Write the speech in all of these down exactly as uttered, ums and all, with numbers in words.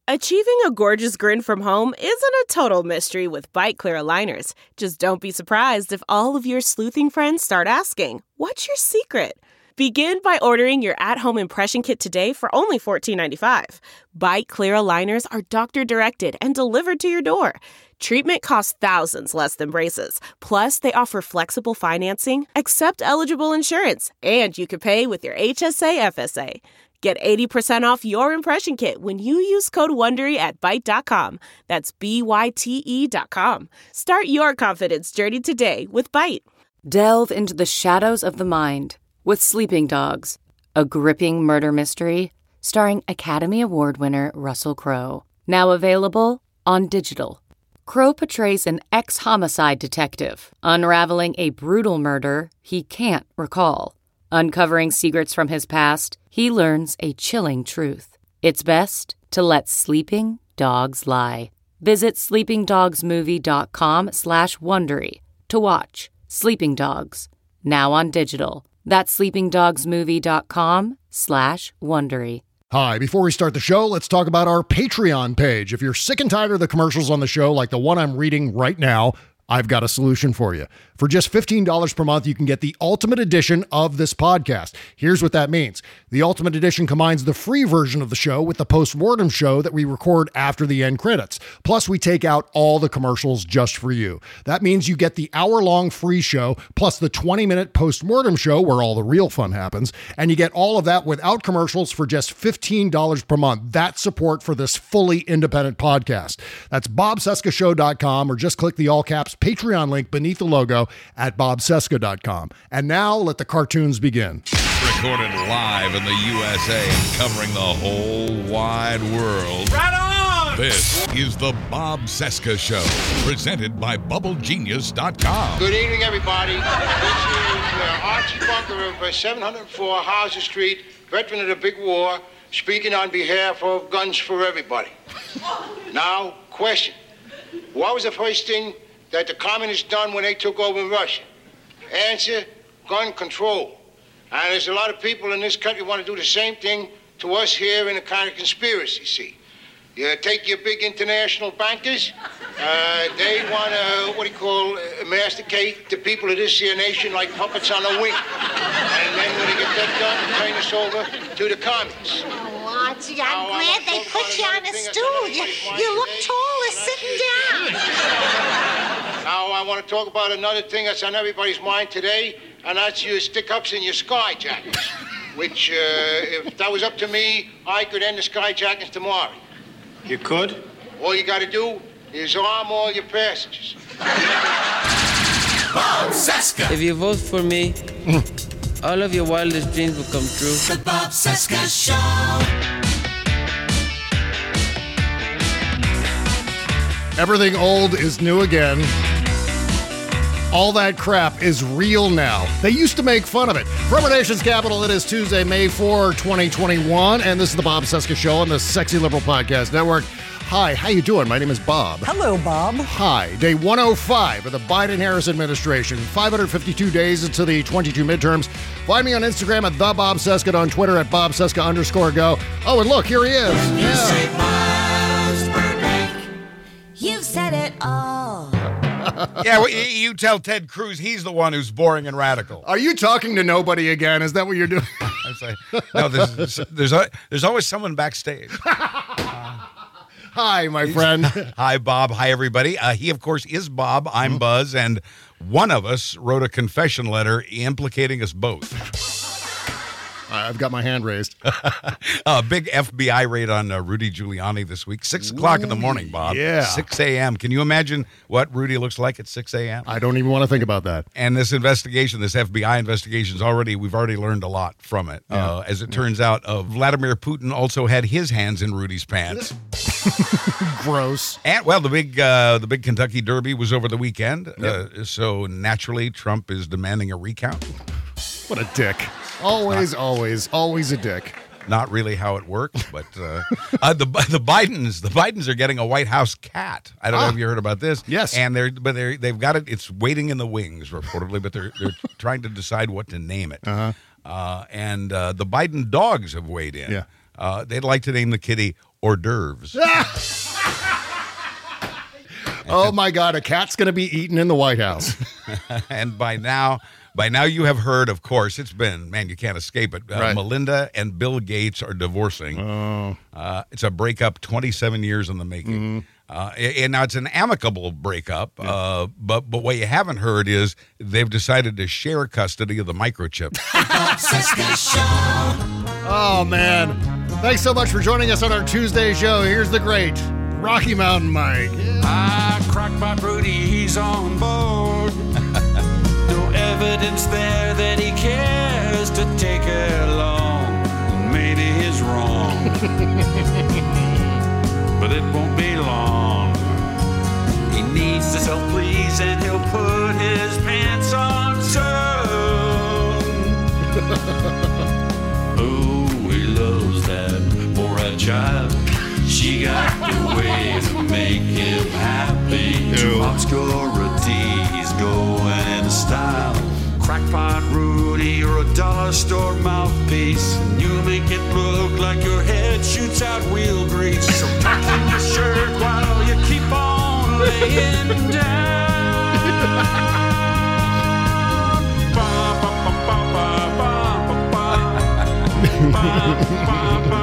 Achieving a gorgeous grin from home isn't a total mystery with Byte Clear aligners. Just don't be surprised if all of your sleuthing friends start asking, "What's your secret?" Begin by ordering your at-home impression kit today for only fourteen ninety-five. Byte Clear aligners are doctor-directed and delivered to your door. Treatment costs thousands less than braces. Plus, they offer flexible financing, accept eligible insurance, and you can pay with your H S A F S A. Get eighty percent off your impression kit when you use code WONDERY at byte dot com. That's B Y T E dot com. Start your confidence journey today with Byte. Delve into the shadows of the mind with Sleeping Dogs, a gripping murder mystery starring Academy Award winner Russell Crowe. Now available on digital. Crowe portrays an ex-homicide detective unraveling a brutal murder he can't recall. Uncovering secrets from his past, he learns a chilling truth. It's best to let sleeping dogs lie. Visit sleepingdogsmovie.com slash Wondery to watch Sleeping Dogs, now on digital. That's sleepingdogsmovie.com slash Wondery. Hi, before we start the show, let's talk about our Patreon page. If you're sick and tired of the commercials on the show, like the one I'm reading right now, I've got a solution for you. For just fifteen dollars per month, you can get the Ultimate Edition of this podcast. Here's what that means. The Ultimate Edition combines the free version of the show with the post-mortem show that we record after the end credits. Plus, we take out all the commercials just for you. That means you get the hour-long free show, plus the twenty-minute post-mortem show where all the real fun happens, and you get all of that without commercials for just fifteen dollars per month. That's support for this fully independent podcast. That's bob cesca show dot com, or just click the all-caps Patreon link beneath the logo at bob cesca dot com. And now let the cartoons begin. Recorded live in the U S A and covering the whole wide world. Right on! This is the Bob Cesca Show, presented by bubble genius dot com. Good evening, everybody. This is uh, Archie Bunker of uh, seven oh four Hauser Street, veteran of the big war, speaking on behalf of Guns for Everybody. Now, question. What was the first thing that the communists done when they took over Russia? Answer, gun control. And there's a lot of people in this country who want to do the same thing to us here in a kind of conspiracy, see. You take your big international bankers, uh, they want to, what do you call, uh, masticate the people of this here nation like puppets on a wing. And then when they get that done, turn us over to the communists. Oh, Archie, I'm glad they put you on a stool. You, you look taller sitting down. Now, I want to talk about another thing that's on everybody's mind today, and that's your stick-ups and your skyjackets, which, uh, if that was up to me, I could end the skyjackets tomorrow. You could? All you got to do is arm all your passengers. Bob Cesca. If you vote for me, all of your wildest dreams will come true. The Bob Cesca Show. Everything old is new again. All that crap is real now. They used to make fun of it. From our nation's capital, it is Tuesday, May fourth, twenty twenty-one, and this is the Bob Cesca Show on the Sexy Liberal Podcast Network. Hi, how you doing? My name is Bob. Hello, Bob. Hi. Day one oh five of the Biden-Harris administration. five hundred fifty-two days into the twenty-two midterms. Find me on Instagram at the Bob Cesca, on Twitter at Bob Cesca underscore go. Oh, and look, here he is. Yeah. You've said it all. Yeah, well, you tell Ted Cruz he's the one who's boring and radical. Are you talking to nobody again? Is that what you're doing? I say, no, there's there's, there's always someone backstage. Hi, my friend. Hi, Bob. Hi, everybody. Uh, he, of course, is Bob. I'm Buzz, and one of us wrote a confession letter implicating us both. I've got my hand raised. A big F B I raid on uh, Rudy Giuliani this week. Six o'clock in the morning, Bob. Yeah. six a.m. Can you imagine what Rudy looks like at six a.m.? I don't even want to think about that. And this investigation, this F B I investigation, is already, we've already learned a lot from it. Yeah. Uh, as it turns out, uh, Vladimir Putin also had his hands in Rudy's pants. Gross. And, well, the big uh, the big Kentucky Derby was over the weekend. Yep. Uh, so naturally, Trump is demanding a recount. What a dick. Always, always, always a dick. Not really how it works, but uh, uh, the the Bidens the Bidens are getting a White House cat. I don't ah, know if you heard about this. Yes, and they're but they they've got it. It's waiting in the wings reportedly, but they're they're trying to decide what to name it. Uh-huh. Uh, and uh, the Biden dogs have weighed in. Yeah, uh, they'd like to name the kitty hors d'oeuvres. Oh my God, a cat's going to be eaten in the White House. And by now, by now you have heard, of course, it's been, man, you can't escape it. Uh, Right. Melinda and Bill Gates are divorcing. Oh. Uh, it's a breakup twenty-seven years in the making. Mm-hmm. Uh, and now it's an amicable breakup, uh, but but what you haven't heard is they've decided to share custody of the microchip. Oh, man. Thanks so much for joining us on our Tuesday show. Here's the great Rocky Mountain Mike. Ah, Crockpot Rudy, he's on board. No evidence there that he cares to take her along. Maybe he's wrong, but it won't be long. He needs to self-please and he'll put his pants on soon. Oh, he loves that poor-eyed child. She got the way to make him happy. To obscurities going in style. Crackpot Rudy, you're a dollar store mouthpiece. And you make it look like your head shoots out wheel grease. So tuck in your shirt while you keep on laying down. Ba, ba, ba, ba, ba, ba, ba, ba, ba, ba.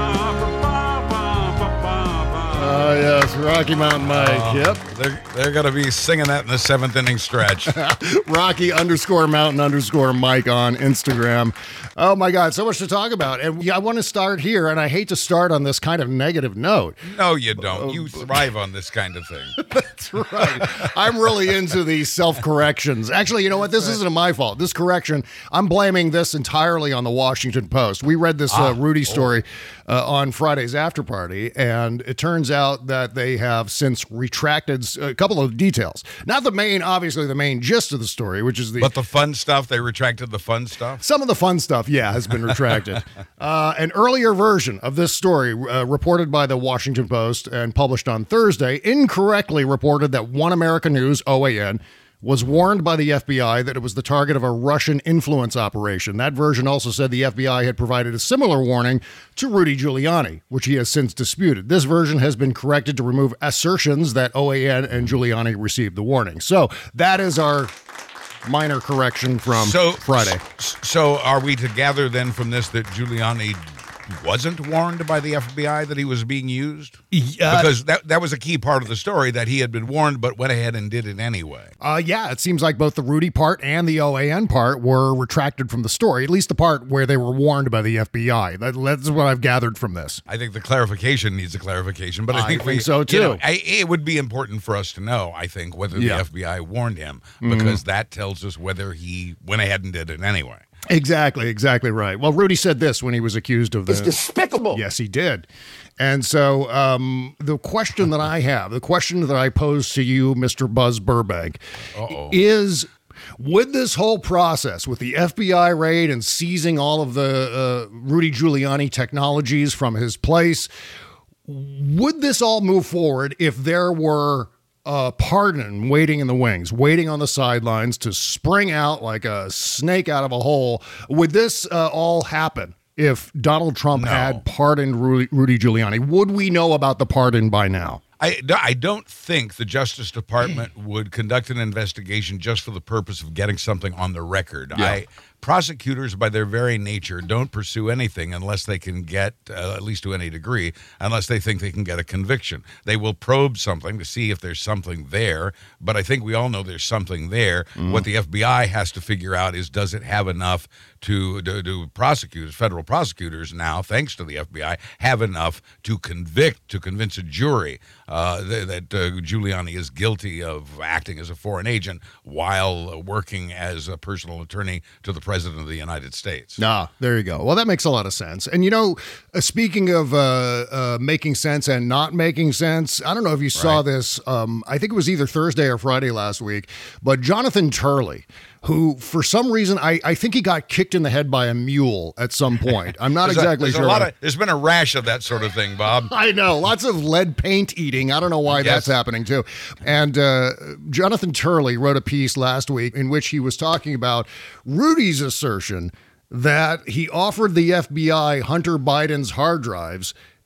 Oh, yes, Rocky Mountain Mike. Uh, Yep. They're, they're going to be singing that in the seventh inning stretch. Rocky underscore Mountain underscore Mike on Instagram. Oh, my God, so much to talk about. And yeah, I want to start here, and I hate to start on this kind of negative note. No, you don't. You thrive on this kind of thing. That's right. I'm really into these self-corrections. Actually, you know what? This isn't my fault. This correction, I'm blaming this entirely on the Washington Post. We read this uh, Rudy story uh, on Friday's after party, and it turns out that they have since retracted a couple of details. Not the main, obviously, the main gist of the story, which is the... But the fun stuff, they retracted the fun stuff? Some of the fun stuff, yeah, has been retracted. uh, an earlier version of this story, uh, reported by the Washington Post and published on Thursday, incorrectly reported that One American News, O A N, was warned by the F B I that it was the target of a Russian influence operation. That version also said the F B I had provided a similar warning to Rudy Giuliani, which he has since disputed. This version has been corrected to remove assertions that O A N and Giuliani received the warning. So that is our minor correction from so, Friday. So are we to gather then from this that Giuliani wasn't warned by the F B I that he was being used? Yeah. Because that that was a key part of the story, that he had been warned but went ahead and did it anyway. Uh, yeah, it seems like both the Rudy part and the O A N part were retracted from the story, at least the part where they were warned by the F B I. That, that's what I've gathered from this. I think the clarification needs a clarification, but I I think, think we, so, too. You know, I, it would be important for us to know, I think, whether Yeah. the F B I warned him, Mhm. because that tells us whether he went ahead and did it anyway. Exactly, exactly right. Well, Rudy said this when he was accused of the... It's despicable. Yes, he did. And so um, the question that I have, the question that I pose to you, Mister Buzz Burbank, Uh-oh. is... would this whole process with the F B I raid and seizing all of the uh, Rudy Giuliani technologies from his place, would this all move forward if there were a pardon waiting in the wings, waiting on the sidelines to spring out like a snake out of a hole? Would this uh, all happen if Donald Trump No. had pardoned Rudy, Rudy Giuliani? Would we know about the pardon by now? I, I don't think the Justice Department would conduct an investigation just for the purpose of getting something on the record. Yeah. I prosecutors, by their very nature, don't pursue anything unless they can get, uh, at least to any degree, unless they think they can get a conviction. They will probe something to see if there's something there, but I think we all know there's something there. Mm. What the F B I has to figure out is, does it have enough to, to, to prosecutors, federal prosecutors now, thanks to the F B I, have enough to convict, to convince a jury uh, th- that uh, Giuliani is guilty of acting as a foreign agent while working as a personal attorney to the President of the United States. Ah, there you go. Well, that makes a lot of sense. And, you know, uh, speaking of uh, uh, making sense and not making sense, I don't know if you saw Right. this. Um, I think it was either Thursday or Friday last week, but Jonathan Turley, who for some reason, I, I think he got kicked in the head by a mule at some point. I'm not There's a- exactly there's sure. A lot of, there's been a rash of that sort of thing, Bob. I know, lots of lead paint eating. I don't know why Yes. that's happening too. And uh, Jonathan Turley wrote a piece last week in which he was talking about Rudy's assertion that he offered the F B I Hunter Biden's hard drives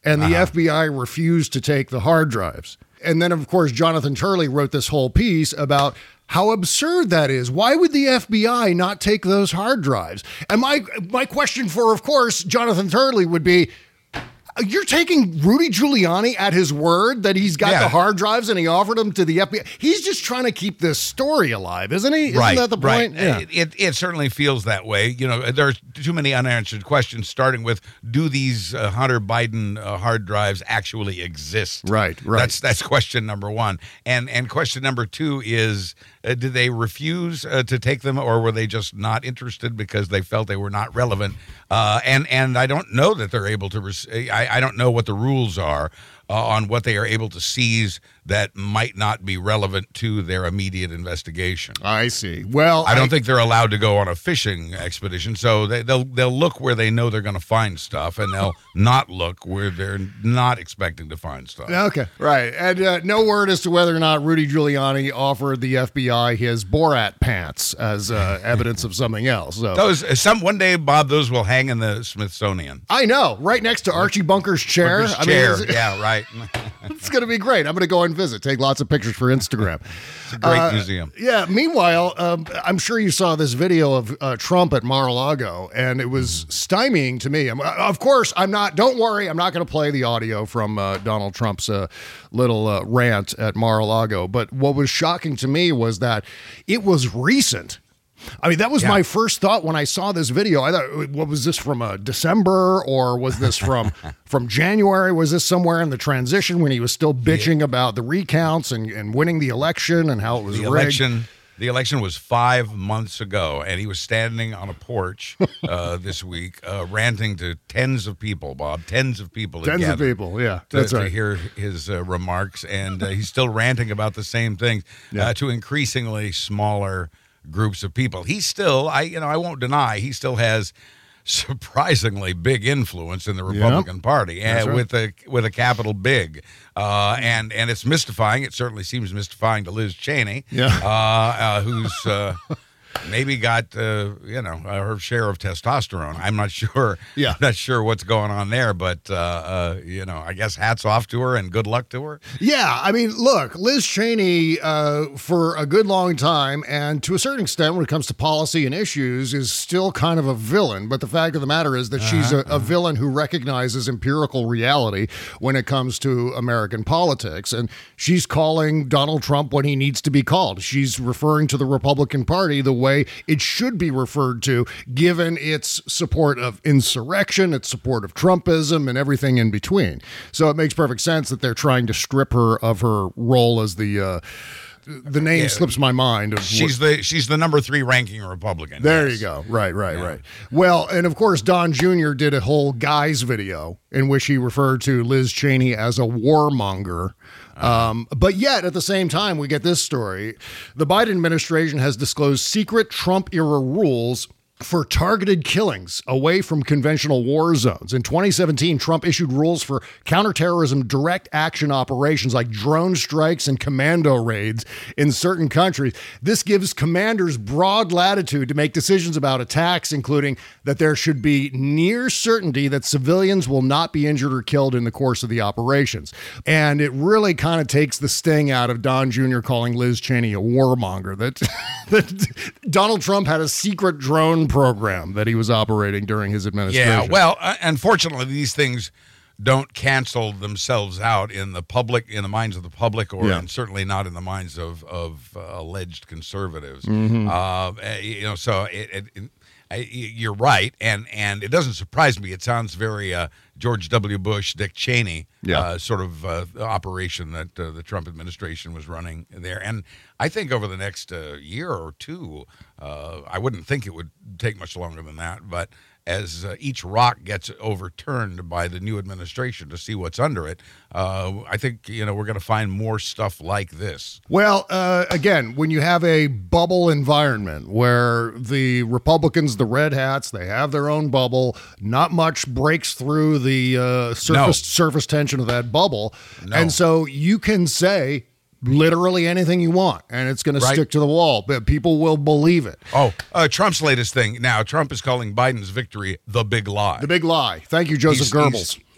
and the Uh-huh. F B I refused to take the hard drives. And then, of course, Jonathan Turley wrote this whole piece about how absurd that is. Why would the F B I not take those hard drives? And my my question for, of course, Jonathan Turley would be, you're taking Rudy Giuliani at his word that he's got Yeah. the hard drives and he offered them to the F B I. He's just trying to keep this story alive, isn't he? Isn't right, that the point? Right. Yeah. It, it it certainly feels that way. You know, there's too many unanswered questions. Starting with, do these uh, Hunter Biden uh, hard drives actually exist? Right, right. That's that's question number one. And and question number two is, uh, did they refuse uh, to take them, or were they just not interested because they felt they were not relevant? Uh, and and I don't know that they're able to. Rec- I, I don't know what the rules are uh, on what they are able to seize that might not be relevant to their immediate investigation. I see. Well, I don't think they're allowed to go on a fishing expedition, so they, they'll they'll look where they know they're going to find stuff, and they'll not look where they're not expecting to find stuff. Okay, right. And uh, no word as to whether or not Rudy Giuliani offered the F B I his Borat pants as uh, evidence of something else. So. Those some one day, Bob, those will hang in the Smithsonian. I know, right next to Archie Bunker's chair. Bunker's I chair, mean, it's, yeah, right. It's going to be great. I'm going to go and visit, take lots of pictures for Instagram. It's a great Uh, museum. Yeah. Meanwhile, um, I'm sure you saw this video of uh, Trump at Mar-a-Lago, and it was stymieing to me. I'm, uh, of course, I'm not. Don't worry, I'm not going to play the audio from uh, Donald Trump's uh, little uh, rant at Mar-a-Lago. But what was shocking to me was that it was recent. I mean, that was Yeah. my first thought when I saw this video. I thought, what was this from uh, December, or was this from from January? Was this somewhere in the transition when he was still bitching about the recounts and, and winning the election and how it was The rigged? election, the election was five months ago, and he was standing on a porch uh, this week, uh, ranting to tens of people. Bob, tens of people, had Tens of gathered people, yeah, to, that's to right. hear his uh, remarks, and uh, he's still ranting about the same things Yeah. uh, to increasingly smaller groups of people. He's still, I you know, I won't deny, he still has surprisingly big influence in the Republican Party, That's uh, right. with a with a capital big, uh, and and it's mystifying. It certainly seems mystifying to Liz Cheney, Yeah. uh, uh, who's. Uh, Maybe got uh, you know her share of testosterone. I'm not sure. Yeah. I'm not sure what's going on there, but uh, uh, you know, I guess hats off to her and good luck to her. Yeah, I mean, look, Liz Cheney, uh, for a good long time, and to a certain extent when it comes to policy and issues, is still kind of a villain. But the fact of the matter is that she's a, a villain who recognizes empirical reality when it comes to American politics. And she's calling Donald Trump when he needs to be called. She's referring to the Republican Party the way it should be referred to, given its support of insurrection, its support of Trumpism, and everything in between. So it makes perfect sense that they're trying to strip her of her role as the uh, the name Yeah. slips my mind. Of She's the she's the number three ranking Republican. there yes. you go. Right, right, Yeah. right. Well, and of course, Don Junior did a whole guys video in which he referred to Liz Cheney as a warmonger. Um, but yet, at the same time, we get this story. The Biden administration has disclosed secret Trump-era rules for targeted killings away from conventional war zones. In twenty seventeen, Trump issued rules for counterterrorism direct action operations like drone strikes and commando raids in certain countries. This gives commanders broad latitude to make decisions about attacks, including that there should be near certainty that civilians will not be injured or killed in the course of the operations. And it really kind of takes the sting out of Don Junior calling Liz Cheney a warmonger. That, that Donald Trump had a secret drone program that he was operating during his administration. Yeah, well, uh, unfortunately, these things don't cancel themselves out in the public, in the minds of the public, or Yeah. and certainly not in the minds of of uh, alleged conservatives. Mhm. Uh, you know, so it, it, it, I, you're right, and and it doesn't surprise me. It sounds very uh, George W. Bush, Dick Cheney, Yeah. uh, sort of uh, operation that uh, the Trump administration was running there. And I think over the next uh, year or two, uh, I wouldn't think it would take much longer than that, but as uh, each rock gets overturned by the new administration to see what's under it, uh, I think, you know, we're going to find more stuff like this. Well, uh, again, when you have a bubble environment where the Republicans, the red hats, they have their own bubble, not much breaks through the uh, surface No. surface tension of that bubble, No. and so you can say literally anything you want, and it's going to Right. stick to the wall, but people will believe it. Oh, uh, Trump's latest thing. Now, Trump is calling Biden's victory the big lie. The big lie. Thank you, Joseph He's- Goebbels. he's-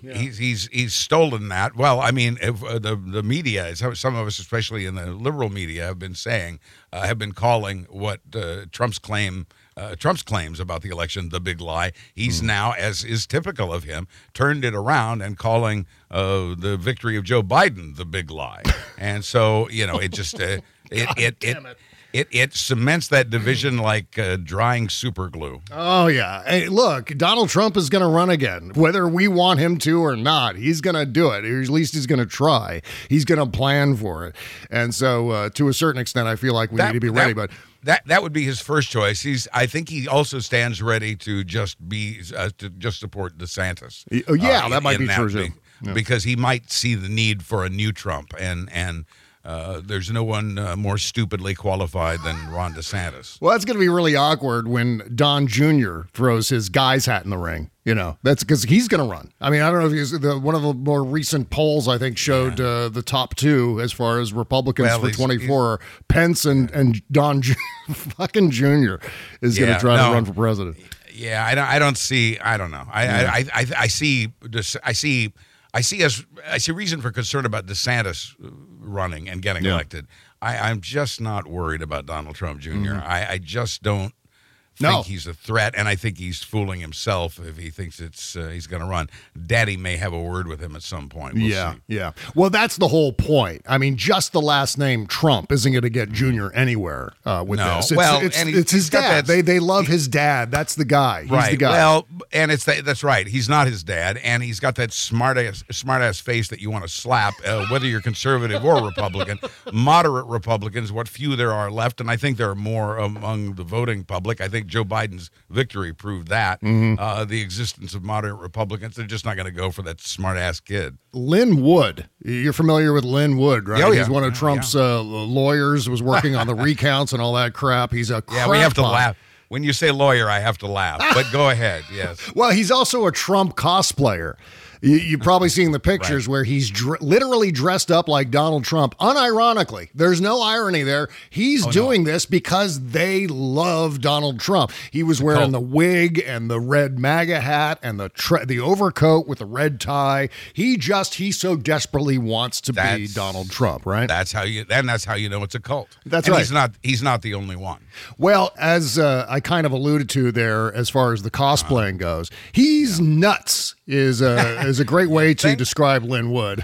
Yeah. He's he's he's stolen that. Well, I mean, if, uh, the the media, some some of us, especially in the liberal media, have been saying, uh, have been calling what uh, Trump's claim. Uh, Trump's claims about the election the big lie. He's mm. now, as is typical of him, turned it around and calling uh, the victory of Joe Biden the big lie. And so, you know, it just uh, it, it, it, it it it cements that division like uh, drying super glue. Oh yeah. Hey, look, Donald Trump is going to run again, whether we want him to or not. He's going to do it. Or at least he's going to try. He's going to plan for it. And so, uh, to a certain extent, I feel like we that, need to be ready. That, but. That that would be his first choice. He's. I think he also stands ready to just be uh, to just support DeSantis. Oh yeah, uh, that in, might be that true big, too. Yeah. Because he might see the need for a new Trump, and and uh, there's no one uh, more stupidly qualified than Ron DeSantis. Well, that's going to be really awkward when Don Junior throws his guy's hat in the ring. You know, that's because he's going to run. I mean, I don't know if he's the, one of the more recent polls, I think, showed yeah. uh, the top two as far as Republicans well, for he's, twenty-four. He's, Pence and, and Don J- fucking Junior is yeah, going to try no, to run for president. Yeah, I don't. I don't see. I don't know. I yeah. I, I I see. I see. I see as I see reason for concern about DeSantis running and getting yeah. elected. I, I'm just not worried about Donald Trump Junior Mm-hmm. I, I just don't think no. he's a threat, and I think he's fooling himself if he thinks it's uh, he's going to run. Daddy may have a word with him at some point. We'll yeah, see. yeah. Well, that's the whole point. I mean, just the last name Trump isn't going to get Junior anywhere uh, with no. this. It's, well, it's, and he, it's his dad. They they love he, his dad. That's the guy. He's right. the guy. Well, and it's that, that's right. He's not his dad, and he's got that smart ass smart ass face that you want to slap, uh, whether you're conservative or Republican. Moderate Republicans, what few there are left, and I think there are more among the voting public. I think Joe Biden's victory proved that. Mm-hmm. Uh, the existence of moderate Republicans, they're just not going to go for that smart-ass kid. Lynn Wood. You're familiar with Lynn Wood, right? Oh, yeah. He's one of Trump's yeah. uh, lawyers, was working on the recounts and all that crap. He's a Yeah, we have to crackpot. laugh. When you say lawyer, I have to laugh. But go ahead, yes. Well, he's also a Trump cosplayer. You, you've probably seen the pictures right. where he's dr- literally dressed up like Donald Trump. Unironically, there's no irony there. He's oh, doing no. this because they love Donald Trump. He was wearing Cult. the wig and the red MAGA hat and the tra- the overcoat with the red tie. He just he so desperately wants to that's, be Donald Trump, right? That's how you. And that's how you know it's a cult. That's and right. He's not. He's not the only one. Well, as uh, I kind of alluded to there, as far as the cosplaying goes, he's yeah. nuts. Is a is a great way to describe Lynn Wood.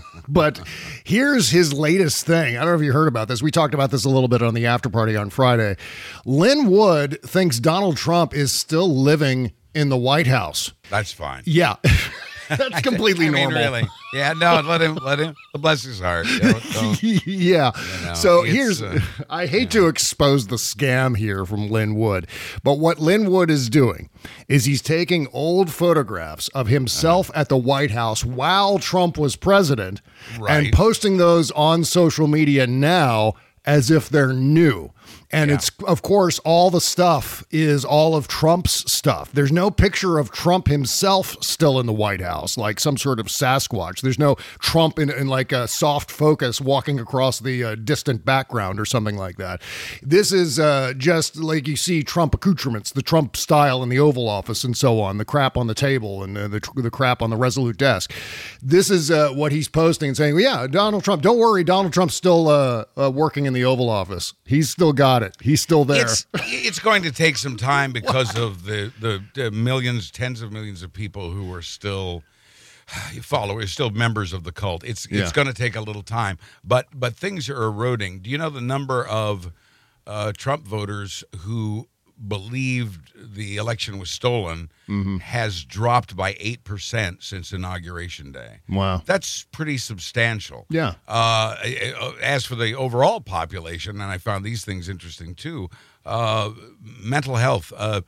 But here's his latest thing. I don't know if you heard about this. We talked about this a little bit on the after party on Friday. Lynn Wood thinks Donald Trump is still living in the White House. That's fine. Yeah. That's completely I mean, normal. Really. Yeah, no, let him, let him, bless his heart. Don't, don't, yeah. You know, so here's, uh, I hate yeah. to expose the scam here from Lynn Wood, but what Lynn Wood is doing is he's taking old photographs of himself uh-huh. at the White House while Trump was president right. and posting those on social media now as if they're new. And yeah. it's, of course, all the stuff is all of Trump's stuff. There's no picture of Trump himself still in the White House, like some sort of Sasquatch. There's no Trump in, in like a soft focus walking across the uh, distant background or something like that. This is uh, just like you see Trump accoutrements, the Trump style in the Oval Office and so on, the crap on the table and uh, the, the crap on the Resolute desk. This is uh, what he's posting and saying, well, yeah, Donald Trump, don't worry, Donald Trump's still uh, uh, working in the Oval Office. He's still got it. He's still there. It's, it's going to take some time because of the, the, the millions, tens of millions of people who are still followers, still members of the cult. It's it's Yeah. going to take a little time, but but things are eroding. Do you know the number of uh, Trump voters who believed the election was stolen Mm-hmm. has dropped by eight percent since Inauguration Day? Wow. That's pretty substantial. Yeah. Uh, as for the overall population, and I found these things interesting too, uh, mental health, uh,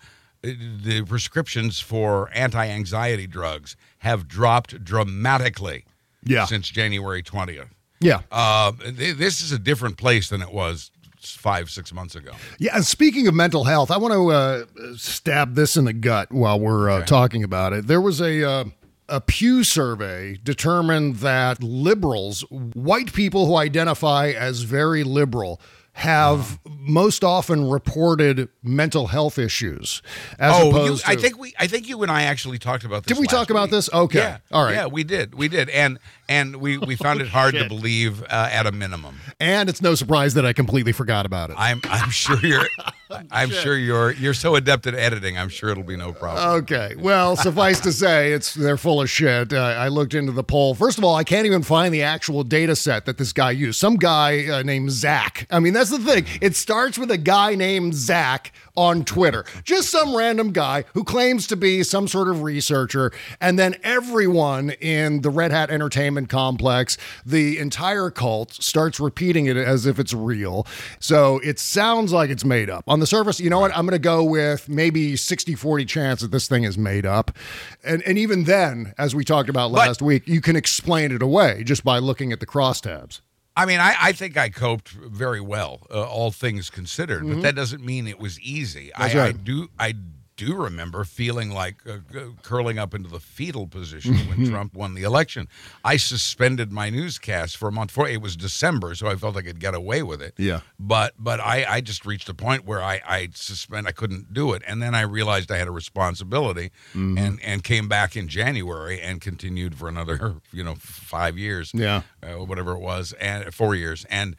the prescriptions for anti-anxiety drugs have dropped dramatically Yeah. since January twentieth. Yeah. Uh, th- this is a different place than it was five, six months ago. Yeah, and speaking of mental health, I want to uh, stab this in the gut while we're uh, Okay. talking about it. There was a uh, a Pew survey determined that liberals, white people who identify as very liberal, have uh, most often reported mental health issues. As oh, opposed you, to, I think we, I think you and I actually talked about this. Did we last talk about week. this? Okay, yeah, all right. Yeah, we did, we did, and and we we found oh, it hard shit. to believe uh, at a minimum. And it's no surprise that I completely forgot about it. I'm I'm sure you're I'm sure you're you're so adept at editing. I'm sure it'll be no problem. Okay. Well, suffice to say, it's they're full of shit. Uh, I looked into the poll. First of all, I can't even find the actual data set that this guy used. Some guy uh, named Zach. I mean, that's the thing. It starts with a guy named Zach on Twitter. Just some random guy who claims to be some sort of researcher. And then everyone in the Red Hat Entertainment complex, the entire cult, starts repeating it as if it's real. So it sounds like it's made up. On the surface, you know what? I'm going to go with maybe sixty forty chance that this thing is made up. And and even then, as we talked about last but, week, you can explain it away just by looking at the crosstabs. I mean, I, I think I coped very well, uh, all things considered, mm-hmm. but that doesn't mean it was easy. I, right. I do I do remember feeling like uh, curling up into the fetal position when Trump won the election. I suspended my newscast for a month. For it was December, so I felt I could get away with it. Yeah. But but I, I just reached a point where I I suspend I couldn't do it, and then I realized I had a responsibility, mm-hmm. and and came back in January and continued for another you know five years. Yeah. Uh, whatever it was, and four years, and.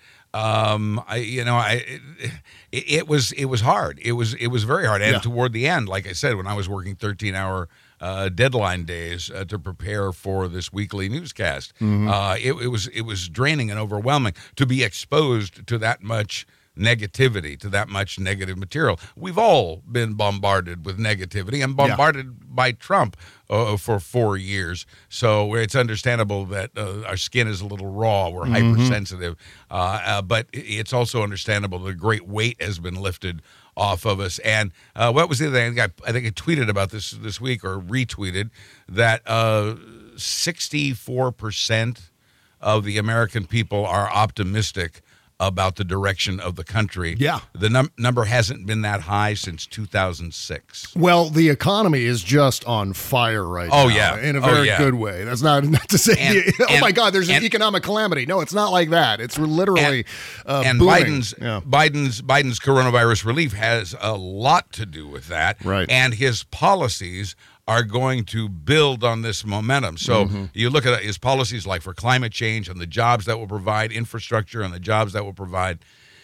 Um, I, you know, I, it, it was, it was hard. It was, it was very hard. And yeah. toward the end, like I said, when I was working thirteen hour, uh, deadline days, uh, to prepare for this weekly newscast, mm-hmm. uh, it, it was, it was draining and overwhelming to be exposed to that much negativity, to that much negative material. We've all been bombarded with negativity and bombarded yeah. by Trump uh, for four years. So it's understandable that uh, our skin is a little raw. We're mm-hmm. hypersensitive. Uh, uh, but it's also understandable the great weight has been lifted off of us. And uh, what was the other thing? I, I think I tweeted about this this week or retweeted that uh, sixty-four percent of the American people are optimistic about the direction of the country. Yeah. The num- number hasn't been that high since two thousand six. Well, the economy is just on fire right oh, now. Oh, yeah. In a very oh, yeah. good way. That's not, not to say, and, oh, and, my God, there's an and, economic calamity. No, it's not like that. It's literally and, uh, and booming. Biden's, yeah. Biden's, Biden's coronavirus relief has a lot to do with that. Right. And his policies are going to build on this momentum. So mm-hmm. you look at his policies like for climate change and the jobs that will provide, infrastructure and the jobs that will provide,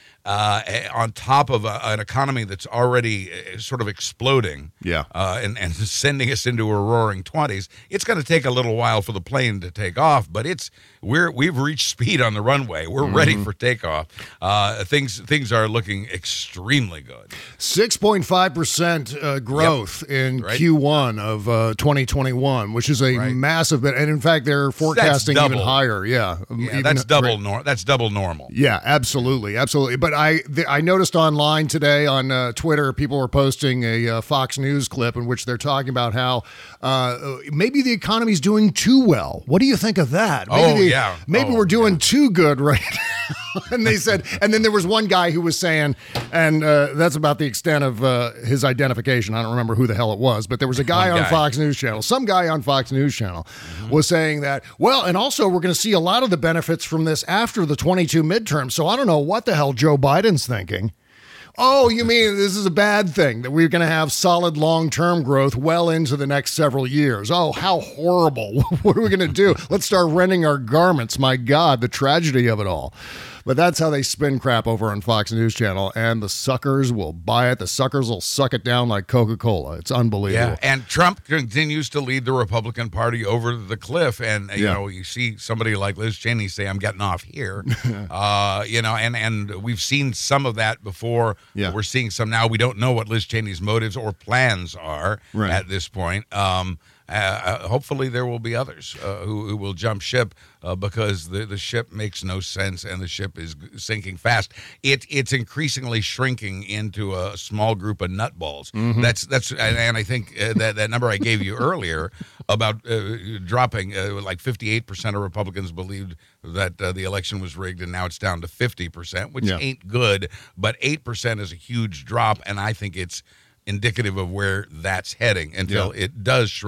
uh, on top of a, an economy that's already sort of exploding yeah. uh, and, and sending us into a roaring twenties. It's going to take a little while for the plane to take off, but it's we're, we've reached speed on the runway. We're mm-hmm. ready for takeoff. Uh, things things are looking extremely good. six point five percent uh, growth yep. in right. Q one of uh, twenty twenty-one, which is a right. massive bit. And in fact, they're forecasting even higher. Yeah, yeah even, that's double right. nor- That's double normal. Yeah, absolutely, absolutely. But I th- I noticed online today on uh, Twitter, people were posting a uh, Fox News clip in which they're talking about how uh, maybe the economy's doing too well. What do you think of that? Maybe oh, the, yeah. Maybe oh, we're doing yeah. too good right now. And they said, and then there was one guy who was saying, and uh, that's about the extent of uh, his identification. I don't remember who the hell it was, but there was a guy on guy. Fox News Channel, some guy on Fox News Channel mm-hmm. was saying that, well, and also we're going to see a lot of the benefits from this after the twenty-two midterms. So I don't know what the hell Joe Biden's thinking. Oh, you mean this is a bad thing, that we're going to have solid long-term growth well into the next several years? Oh, how horrible. What are we going to do? Let's start renting our garments. My God, the tragedy of it all. But that's how they spin crap over on Fox News Channel, and the suckers will buy it. The suckers will suck it down like Coca-Cola. It's unbelievable. Yeah, and Trump continues to lead the Republican Party over the cliff. And, you yeah. know, you see somebody like Liz Cheney say, I'm getting off here. uh, you know, and, and we've seen some of that before. Yeah. We're seeing some now. We don't know what Liz Cheney's motives or plans are right. at this point. Um Uh, hopefully there will be others uh, who, who will jump ship uh, because the, the ship makes no sense and the ship is sinking fast. It it's increasingly shrinking into a small group of nutballs. Mm-hmm. That's that's and, and I think uh, that that number I gave you earlier about uh, dropping uh, like fifty-eight percent of Republicans believed that uh, the election was rigged, and now it's down to fifty percent, which yeah. ain't good. But eight percent is a huge drop, and I think it's indicative of where that's heading until yeah. it does shrink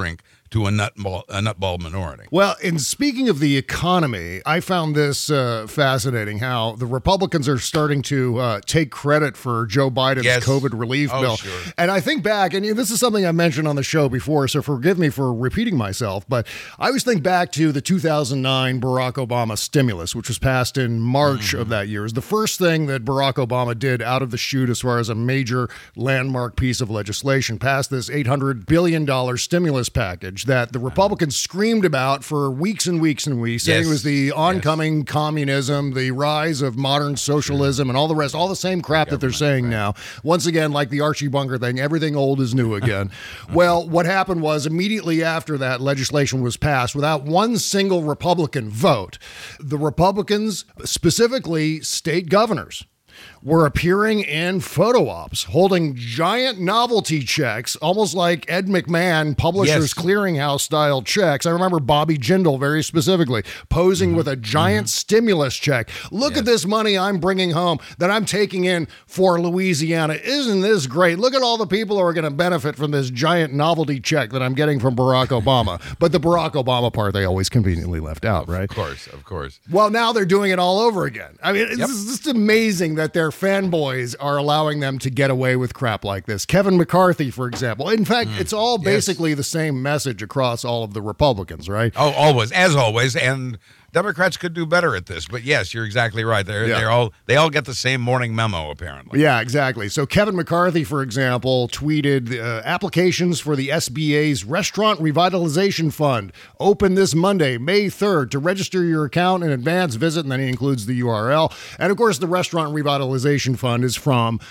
to a nutball, a nutball minority. Well, and speaking of the economy, I found this uh, fascinating how the Republicans are starting to uh, take credit for Joe Biden's Yes. COVID relief Oh, bill. sure. And I think back, and this is something I mentioned on the show before, so forgive me for repeating myself, but I always think back to the two thousand nine Barack Obama stimulus, which was passed in March Mm-hmm. of that year. It was the first thing that Barack Obama did out of the chute as far as a major landmark piece of legislation, passed this eight hundred billion dollars stimulus package that the Republicans screamed about for weeks and weeks and weeks, saying Yes. it was the oncoming communism, the rise of modern socialism, and all the rest, all the same crap that they're saying now. Once again, like the Archie Bunker thing, everything old is new again. Well, what happened was immediately after that legislation was passed, without one single Republican vote, the Republicans, specifically state governors, were appearing in photo ops, holding giant novelty checks, almost like Ed McMahon, Publishers Yes. Clearinghouse style checks. I remember Bobby Jindal very specifically posing Mm-hmm. with a giant mm-hmm. stimulus check. Look Yes. at this money I'm bringing home that I'm taking in for Louisiana. Isn't this great? Look at all the people who are going to benefit from this giant novelty check that I'm getting from Barack Obama. But the Barack Obama part, they always conveniently left out, right? Of course, of course. Well, now they're doing it all over again. I mean, it's Yep. just amazing that their fanboys are allowing them to get away with crap like this. Kevin McCarthy, for example. In fact, it's all Yes. basically the same message across all of the Republicans, right? Oh, always, as always, and Democrats could do better at this. But yes, you're exactly right. They're Yeah. they're all they all get the same morning memo apparently. Yeah, exactly. So Kevin McCarthy, for example, tweeted uh, applications for the S B A's Restaurant Revitalization Fund open this Monday, May third. To register your account in advance, visit, and then he includes the U R L. And of course, the Restaurant Revitalization Fund is from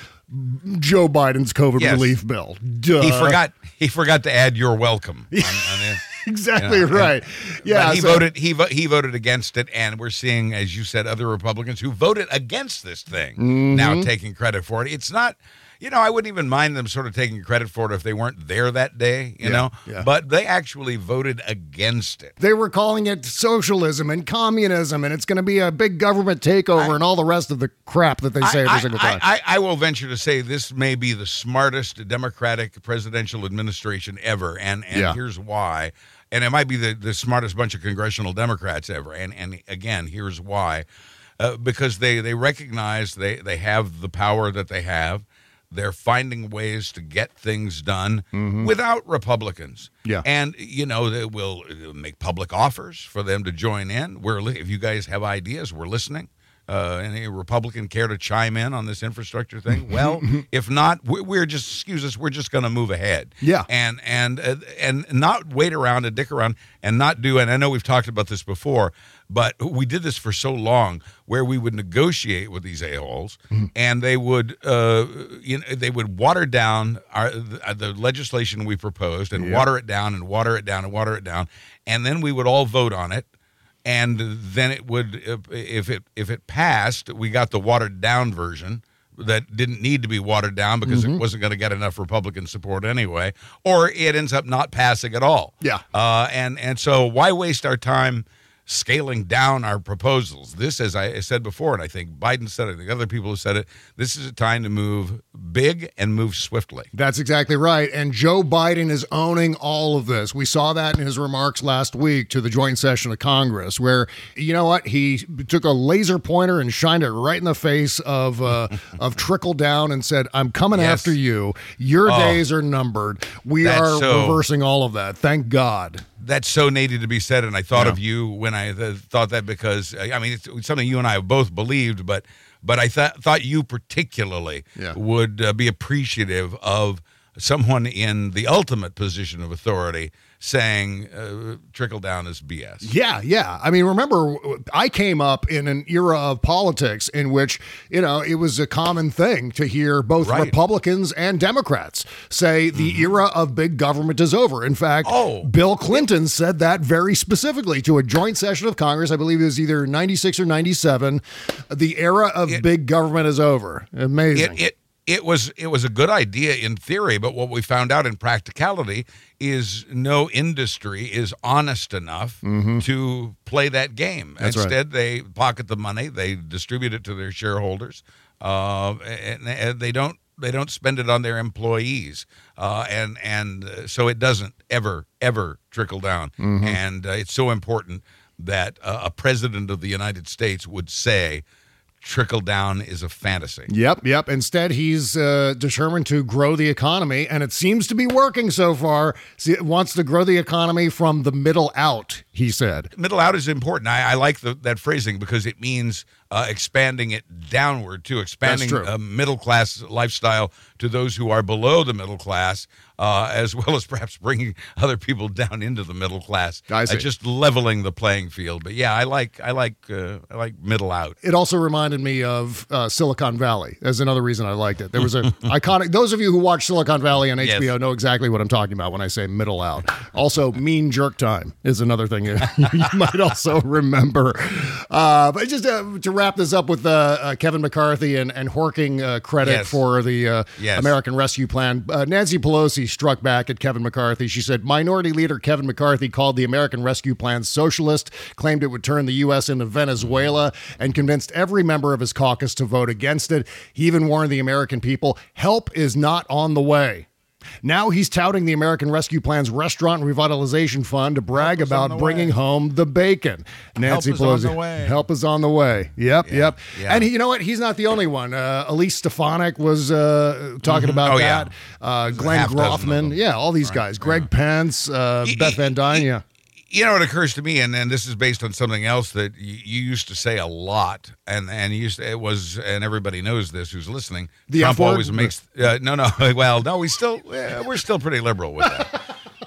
Joe Biden's COVID Yes. relief bill. Duh. He forgot he forgot to add "you're welcome." On, on the, Exactly you know, right. and- Yeah, but he so- voted. He vo- he voted against it, and we're seeing, as you said, other Republicans who voted against this thing Mm-hmm. now taking credit for it. It's not. You know, I wouldn't even mind them sort of taking credit for it if they weren't there that day, you Yeah, know? yeah. But they actually voted against it. They were calling it socialism and communism, and it's going to be a big government takeover, I- and all the rest of the crap that they say every I, single I, time. I, I will venture to say this may be the smartest Democratic presidential administration ever, and, and Yeah. here's why. And it might be the, the smartest bunch of congressional Democrats ever. And and again, here's why. Uh, because they, they recognize they, they have the power that they have. They're finding ways to get things done without Republicans. Yeah. And, you know, they will make public offers for them to join in. We're li- if you guys have ideas, we're listening. Uh, any Republican care to chime in on this infrastructure thing? Well, if not, we- we're just, excuse us, we're just going to move ahead. Yeah. And and uh, and not wait around and dick around and not do. And I know we've talked about this before, but we did this for so long, where we would negotiate with these a-holes, and they would, uh, you know, they would water down our the, the legislation we proposed, and Yeah. water it down and water it down and water it down, and then we would all vote on it. And then it would, if it if it passed, we got the watered down version that didn't need to be watered down because Mm-hmm. it wasn't going to get enough Republican support anyway, or it ends up not passing at all. Yeah. Uh, and and so why waste our time scaling down our proposals? This, as I said before, and I think Biden said it, I think other people have said it, this is a time to move big and move swiftly. That's exactly right. And Joe Biden is owning all of this. We saw that in his remarks last week to the joint session of Congress, where, you know what, he took a laser pointer and shined it right in the face of uh, of trickle down and said, I'm coming Yes. after you. Your Oh. days are numbered. We That's are so- reversing all of that. Thank God. That's so needed to be said, and I thought Yeah. of you when I th- thought that because I mean it's something you and I have both believed, but but I th- thought you particularly Yeah. would uh, be appreciative of someone in the ultimate position of authority saying uh, trickle down is B S. Yeah, yeah. I mean, remember, I came up in an era of politics in which, you know, it was a common thing to hear both Right. Republicans and Democrats say the era of big government is over. In fact, Oh. Bill Clinton said that very specifically to a joint session of Congress. I believe it was either ninety-six or ninety-seven. The era of It- big government is over. Amazing. It, it it was it was a good idea in theory, but what we found out in practicality is no industry is honest enough to play that game. That's right. Instead, they pocket the money, they distribute it to their shareholders, uh, and, and they don't they don't spend it on their employees, uh, and and uh, so it doesn't ever ever trickle down. Mm-hmm. And uh, it's so important that uh, a president of the United States would say, trickle down is a fantasy. Yep, yep. Instead, he's uh, determined to grow the economy, and it seems to be working so far. See, it wants to grow the economy from the middle out, he said. Middle out is important. I, I like the, that phrasing because it means uh, expanding it downward, too, expanding That's true. a middle-class lifestyle to those who are below the middle class, uh, as well as perhaps bringing other people down into the middle class. I see. Uh, just leveling the playing field. But yeah, I like I like uh, I like middle out. It also reminded me of uh, Silicon Valley. That's another reason I liked it. There was a iconic. Those of you who watch Silicon Valley on H B O Yes. know exactly what I'm talking about when I say middle out. Also, Mean Jerk Time is another thing you, you might also remember. Uh, but just uh, to wrap this up with uh, uh, Kevin McCarthy and and Horking uh, credit Yes. for the uh, Yes. American Rescue Plan. Uh, Nancy Pelosi struck back at Kevin McCarthy. She said Minority Leader Kevin McCarthy called the American Rescue Plan socialist, claimed it would turn the U S into Venezuela, and convinced every member of his caucus to vote against it. He even warned the American people, help is not on the way. Now he's touting the American Rescue Plan's Restaurant Revitalization Fund to brag Help is on about the bringing way. home the bacon. Nancy Help is Pelosi, on the way. help is on the way. Yep, Yeah, yep. yeah. And he, you know what? He's not the only one. Uh, Elise Stefanik was uh, talking about Oh, yeah. that. Uh, There's a Glenn half dozen of Grothman. them. Yeah, all these guys. Greg Pence, uh, Y- Beth Van Dyne. Yeah. You know, it occurs to me, and, and this is based on something else that you, you used to say a lot, and and you used to, it was, and everybody knows this who's listening. The Trump F word? always makes uh, no, no. Well, no, we still uh, we're still pretty liberal with that.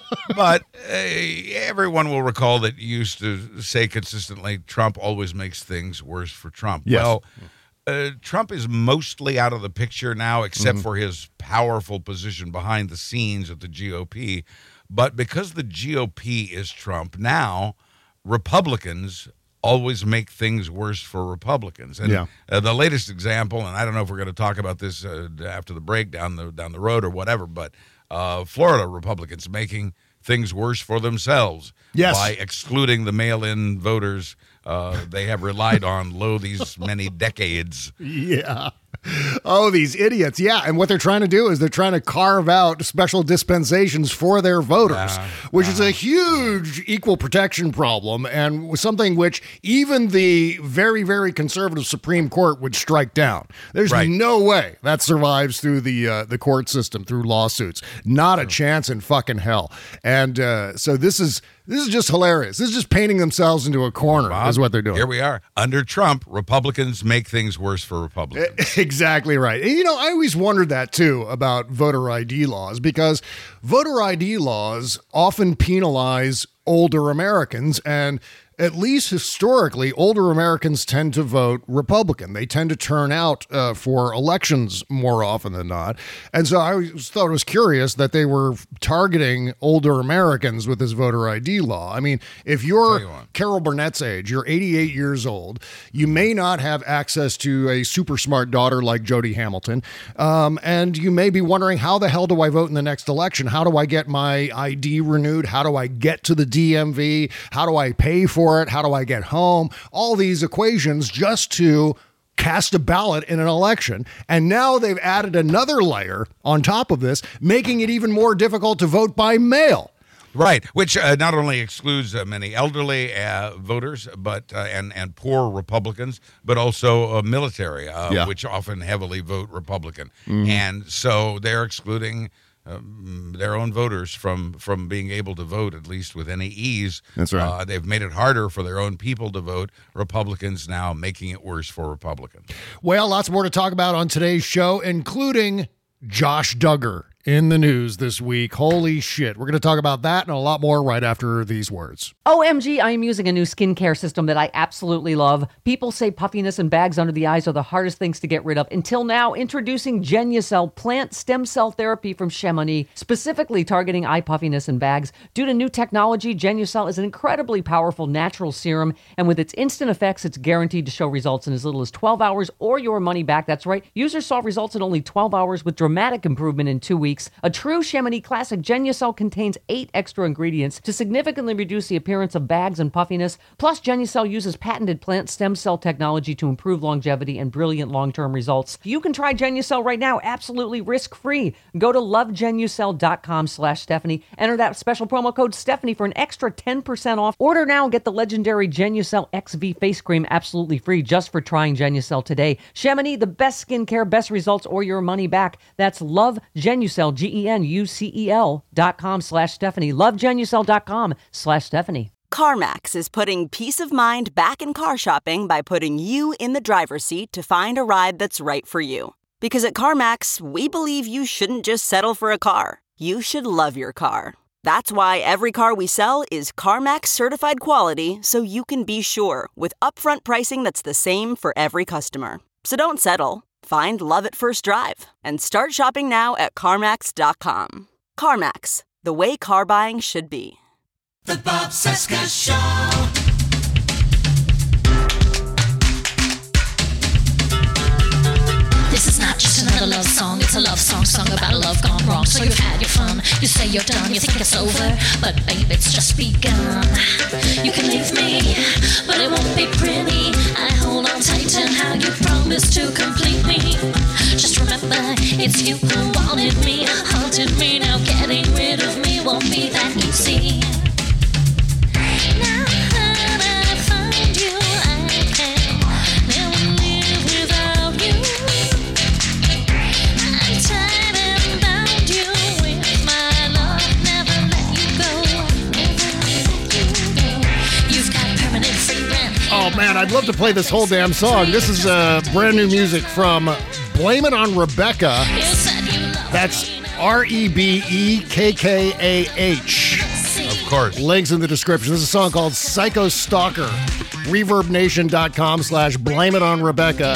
But uh, everyone will recall that you used to say consistently, Trump always makes things worse for Trump. Yes. Well, uh, Trump is mostly out of the picture now, except Mm-hmm. for his powerful position behind the scenes at the G O P. But because the G O P is Trump now, Republicans always make things worse for Republicans. And Yeah. uh, the latest example, and I don't know if we're going to talk about this uh, after the break down the down the road or whatever, but uh, Florida Republicans making things worse for themselves Yes. by excluding the mail-in voters uh, they have relied on lo these many decades. Yeah. Oh, these idiots. Yeah. And what they're trying to do is they're trying to carve out special dispensations for their voters, Uh, which is a huge equal protection problem and something which even the very, very conservative Supreme Court would strike down. There's Right. no way that survives through the uh, the court system, through lawsuits. Not a chance in fucking hell. And uh, so this is this is just hilarious. This is just painting themselves into a corner Bob, is what they're doing. Here we are. Under Trump, Republicans make things worse for Republicans. Exactly right. And, you know, I always wondered that too about voter I D laws, because voter I D laws often penalize older Americans, and at least historically, older Americans tend to vote Republican. They tend to turn out uh, for elections more often than not. And so I always thought it was curious that they were targeting older Americans with this voter I D law. I mean, if you're Tell you what. Carol Burnett's age, you're eighty-eight years old, you may not have access to a super smart daughter like Jody Hamilton, um, and you may be wondering, how the hell do I vote in the next election? How do I get my I D renewed? How do I get to the D M V? How do I pay for it? How do I get home? All these equations just to cast a ballot in an election. And now they've added another layer on top of this, making it even more difficult to vote by mail. Right, which uh, not only excludes uh, many elderly uh, voters, but uh, and and poor Republicans, but also uh, military, uh, Yeah. which often heavily vote Republican, and so they're excluding um, their own voters from from being able to vote, at least with any ease. That's right. Uh, they've made it harder for their own people to vote. Republicans now making it worse for Republicans. Well, lots more to talk about on today's show, including Josh Duggar in the news this week. Holy shit. We're going to talk about that and a lot more right after these words. O M G, I am using a new skincare system that I absolutely love. People say puffiness and bags under the eyes are the hardest things to get rid of. Until now, introducing Genucell plant stem cell therapy from Chamonix, specifically targeting eye puffiness and bags. Due to new technology, Genucell is an incredibly powerful natural serum, and with its instant effects, it's guaranteed to show results in as little as twelve hours or your money back. That's right. Users saw results in only twelve hours with dramatic improvement in two weeks. weeks. A true Chamonix classic, Genucel contains eight extra ingredients to significantly reduce the appearance of bags and puffiness. Plus, Genucel uses patented plant stem cell technology to improve longevity and brilliant long-term results. You can try Genucel right now, absolutely risk-free. Go to lovegenucel.com slash Stephanie. Enter that special promo code Stephanie for an extra ten percent off. Order now and get the legendary Genucel X V face cream absolutely free just for trying Genucel today. Chamonix, the best skincare, best results, or your money back. That's lovegenucel, G E N U C E L dot com slash Stephanie. lovegenucel.com slash Stephanie. CarMax is putting peace of mind back in car shopping by putting you in the driver's seat to find a ride that's right for you. Because at CarMax, we believe you shouldn't just settle for a car. You should love your car. That's why every car we sell is CarMax certified quality, so you can be sure with upfront pricing that's the same for every customer. So don't settle. Find love at first drive and start shopping now at CarMax dot com. CarMax, the way car buying should be. The Bob Cesca Show. This is not just another love song, it's a love song sung about a love gone wrong. So you've had your fun, you say you're done, you think it's over, but babe, it's just begun. You can leave me, but it won't be pretty. I hold on tight and how you promised to complete me. Just remember, it's you who wanted me, haunted me. Now getting rid of me won't be that easy. Now that I found you, I can never live without you. I'm tied and bound you with my love, never let you go, never let you go. You've got permanent free rent. Oh man, I'd love to play this whole damn song. This is uh, brand new music from Blame It on Rebecca. That's R E B E K K A H. Of course. Links in the description. This is a song called Psycho Stalker. ReverbNation.com slash Blame It on Rebecca.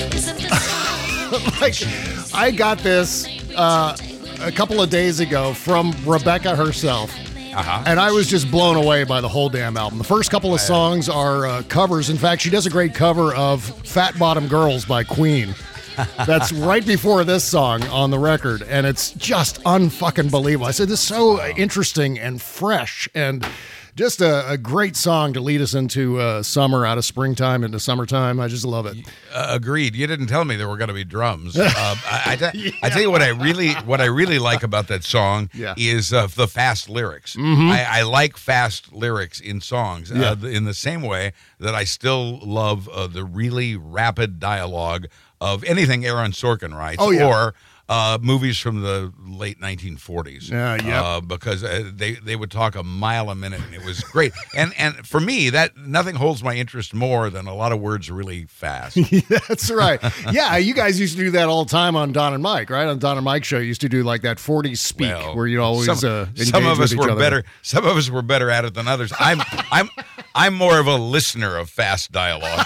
Like, I got this uh, a couple of days ago from Rebecca herself. Uh-huh. And I was just blown away by the whole damn album. The first couple of songs are uh, covers. In fact, she does a great cover of Fat Bottom Girls by Queen. That's right before this song on the record, and it's just unfucking believable. I said, this is so interesting and fresh, and just a, a great song to lead us into uh, summer, out of springtime into summertime. I just love it. Uh, agreed. You didn't tell me there were going to be drums. Uh, I, I, yeah. I tell you what I really what I really like about that song yeah. is uh, the fast lyrics. Mm-hmm. I, I like fast lyrics in songs yeah. uh, in the same way that I still love uh, the really rapid dialogue of anything Aaron Sorkin writes, oh, yeah. or uh, movies from the late nineteen forties. Yeah, yeah. Uh, because uh, they they would talk a mile a minute, and it was great. and and for me, that nothing holds my interest more than a lot of words really fast. That's right. Yeah, you guys used to do that all the time on Don and Mike, right? On Don and Mike show, you used to do like that forties speak, well, where you always some, uh, engage some of with us each were other. better. Some of us were better at it than others. I'm I'm I'm more of a listener of fast dialogue.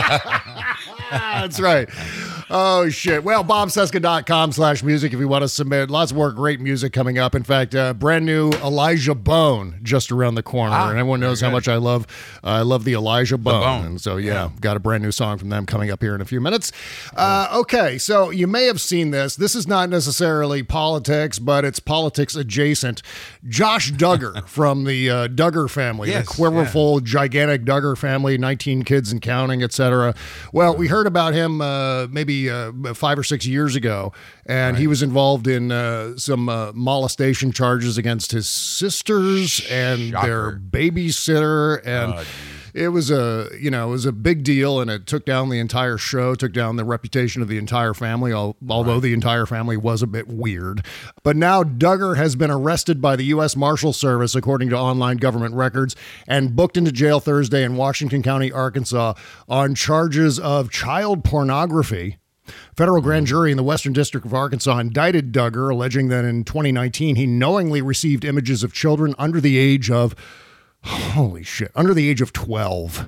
That's right. Oh, shit. Well, bobcesca.com slash music if you want to submit. Lots more great music coming up. In fact, uh, brand new Elijah Bone just around the corner. Ah, and everyone knows how much I love uh, I love the Elijah Bone. Bone. And so, yeah, yeah, got a brand new song from them coming up here in a few minutes. Uh, okay, so you may have seen this. This is not necessarily politics, but it's politics adjacent. Josh Duggar from the uh, Duggar family, yes, the quiverful, yeah. gigantic Duggar family, nineteen kids and counting, et cetera. Well, we heard about him uh, maybe Uh, five or six years ago, and right. he was involved in uh, some uh, molestation charges against his sisters and Shocker. their babysitter, and oh, it was a you know it was a big deal, and it took down the entire show, took down the reputation of the entire family. Although right. the entire family was a bit weird, but now Duggar has been arrested by the U S Marshal Service, according to online government records, and booked into jail Thursday in Washington County, Arkansas, on charges of child pornography. Federal grand jury in the Western District of Arkansas indicted Duggar, alleging that in twenty nineteen he knowingly received images of children under the age of, holy shit, under the age of twelve.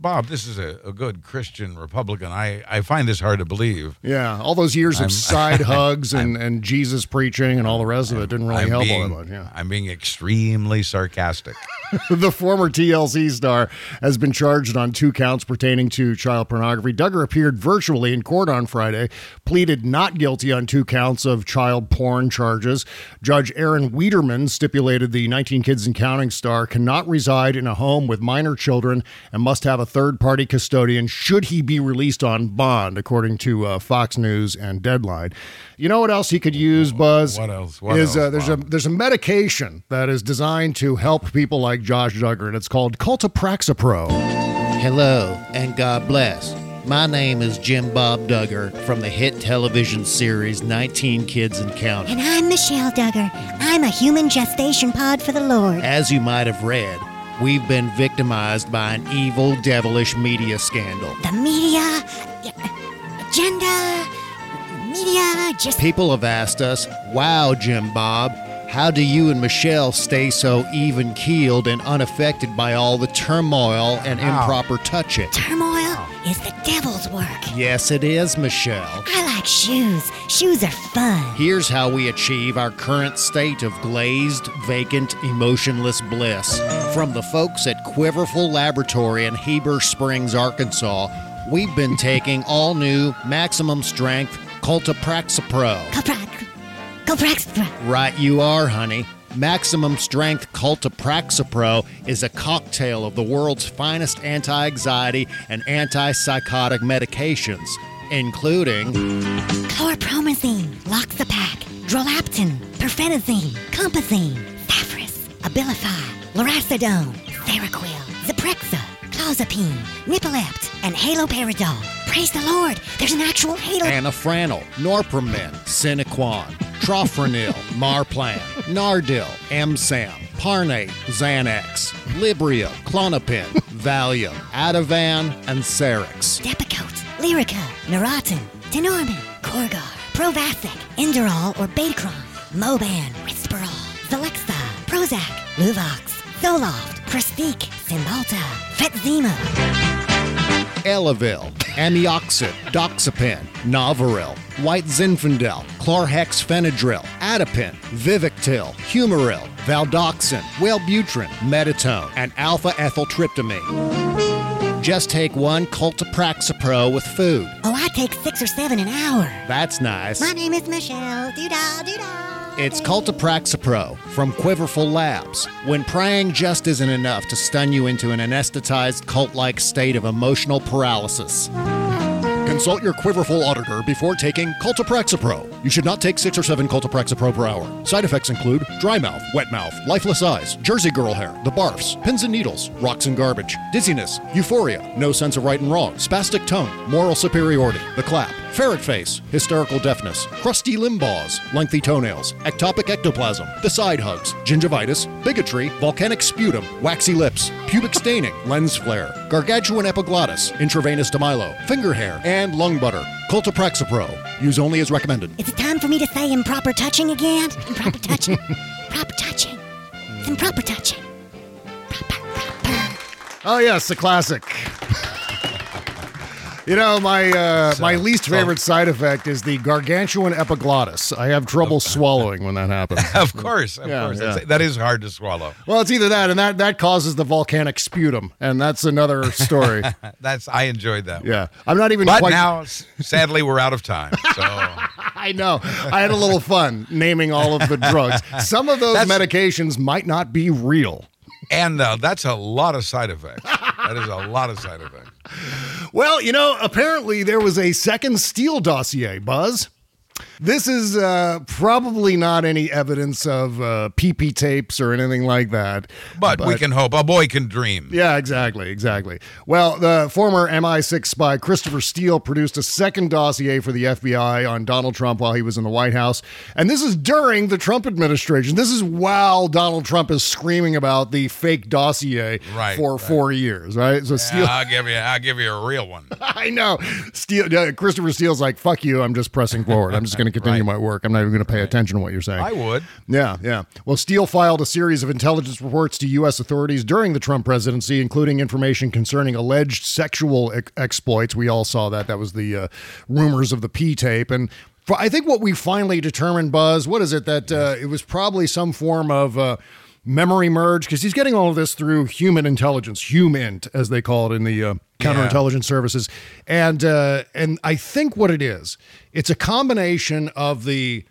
Bob, this is a, a good Christian Republican. I, I find this hard to believe. Yeah, all those years I'm, of side hugs and, and Jesus preaching and all the rest of it didn't really I'm help being, all that much. Yeah. I'm being extremely sarcastic. The former T L C star has been charged on two counts pertaining to child pornography. Duggar appeared virtually in court on Friday, pleaded not guilty on two counts of child porn charges. Judge Aaron Wiederman stipulated the nineteen Kids and Counting star cannot reside in a home with minor children and must have a third-party custodian should he be released on bond, according to uh, Fox News and Deadline. You know what else he could use, Buzz? What else? What is, else, uh, there's a Bob? there's a medication that is designed to help people like Josh Duggar, and it's called Cultopraxipro. Hello, and God bless. My name is Jim Bob Duggar from the hit television series nineteen Kids and Counting. And I'm Michelle Duggar. I'm a human gestation pod for the Lord. As you might have read, we've been victimized by an evil, devilish media scandal. The media, agenda, media, just... People have asked us, wow, Jim Bob, how do you and Michelle stay so even-keeled and unaffected by all the turmoil and Wow. improper touching? Turmoil is the devil's work. Yes, it is, Michelle. I like shoes. Shoes are fun. Here's how we achieve our current state of glazed, vacant, emotionless bliss. From the folks at Quiverful Laboratory in Heber Springs, Arkansas, we've been taking all new maximum strength Cultopraxipro. Coprac. Copraxipro. Right you are, honey. Maximum Strength Cultopraxipro is a cocktail of the world's finest anti-anxiety and antipsychotic medications, including Chlorpromazine, Loxapac, Drolaptin, Perfenazine, Compazine, Saphris, Abilify, Loracidone, Seroquel, Zyprexa, Clozapine, Nipolept, and Haloperidol. Praise the Lord, there's an actual halo... Anafranil, Norpromin, Sinequan, Trofranil, Marplan, Nardil, M-Sam, Parnate, Xanax, Libria, Clonopin, Valium, Ativan, and Cerix. Depakote, Lyrica, Neurontin, Tenormin, Corgar, Provasic, Inderol or Betacron, Moban, Risperol, Zalexa, Prozac, Luvox, Zoloft, Prestique, Cymbalta, Fetzima. Elavil, Amioxid, Doxepin, Novaril, White Zinfandel, Chlorhexphenadril, Atipin, Vivictil, Humaril, Valdoxin, Wellbutrin, Meditone, and alpha-ethyltryptamine. Just take one Cultopraxipro with food. Oh, I take six or seven an hour. That's nice. My name is Michelle. Doo-dah, doo-dah. It's Cultopraxipro from Quiverful Labs. When praying just isn't enough to stun you into an anesthetized cult-like state of emotional paralysis. Consult your Quiverful auditor before taking Cultopraxipro. You should not take six or seven Cultopraxipro per hour. Side effects include dry mouth, wet mouth, lifeless eyes, Jersey girl hair, the barfs, pins and needles, rocks and garbage, dizziness, euphoria, no sense of right and wrong, spastic tongue, moral superiority, the clap, ferret face, hysterical deafness, crusty limbaws, lengthy toenails, ectopic ectoplasm, the side hugs, gingivitis, bigotry, volcanic sputum, waxy lips, pubic staining, lens flare, gargantuan epiglottis, intravenous Demilo, finger hair, and lung butter. Cultopraxipro. Use only as recommended. Is it time for me to say improper touching again? Improper touching. Proper touching. It's improper touching. Proper, proper. Oh, yes, the classic. You know, my uh, So- my least so- favorite side effect is the gargantuan epiglottis. I have trouble swallowing when that happens. Of course, of Yeah, course. yeah. That's, that is hard to swallow. Well, it's either that, and that, that causes the volcanic sputum, and that's another story. That's I enjoyed that. one. Yeah, I'm not even But quite... now, s- sadly, we're out of time. So I know. I had a little fun naming all of the drugs. Some of those That's- medications might not be real. and uh, that's a lot of side effects. That is a lot of side effects. Well, you know, apparently there was a second Steele dossier, Buzz. This is uh, probably not any evidence of uh, P P tapes or anything like that. But, we can hope. A boy can dream. Yeah, exactly, exactly. Well, the former M I six spy Christopher Steele produced a second dossier for the F B I on Donald Trump while he was in the White House. And this is during the Trump administration. This is while Donald Trump is screaming about the fake dossier Right, for right. four years, right? So Steele... Yeah, I'll give you. I'll give you a real one. I know. Steele, uh, Christopher Steele's like, fuck you, I'm just pressing forward. I'm just going going to continue Right. my work. I'm not even going to pay attention to what you're saying. I would. Yeah, yeah. Well, Steele filed a series of intelligence reports to U S authorities during the Trump presidency, including information concerning alleged sexual ex- exploits. We all saw that. That was the uh, rumors of the P-tape. And for, I think what we finally determined, Buzz, what is it, that uh, it was probably some form of uh, memory merge, because he's getting all of this through human intelligence, HUMINT, as they call it in the uh, counterintelligence services. And uh, and I think what it is, it's a combination of the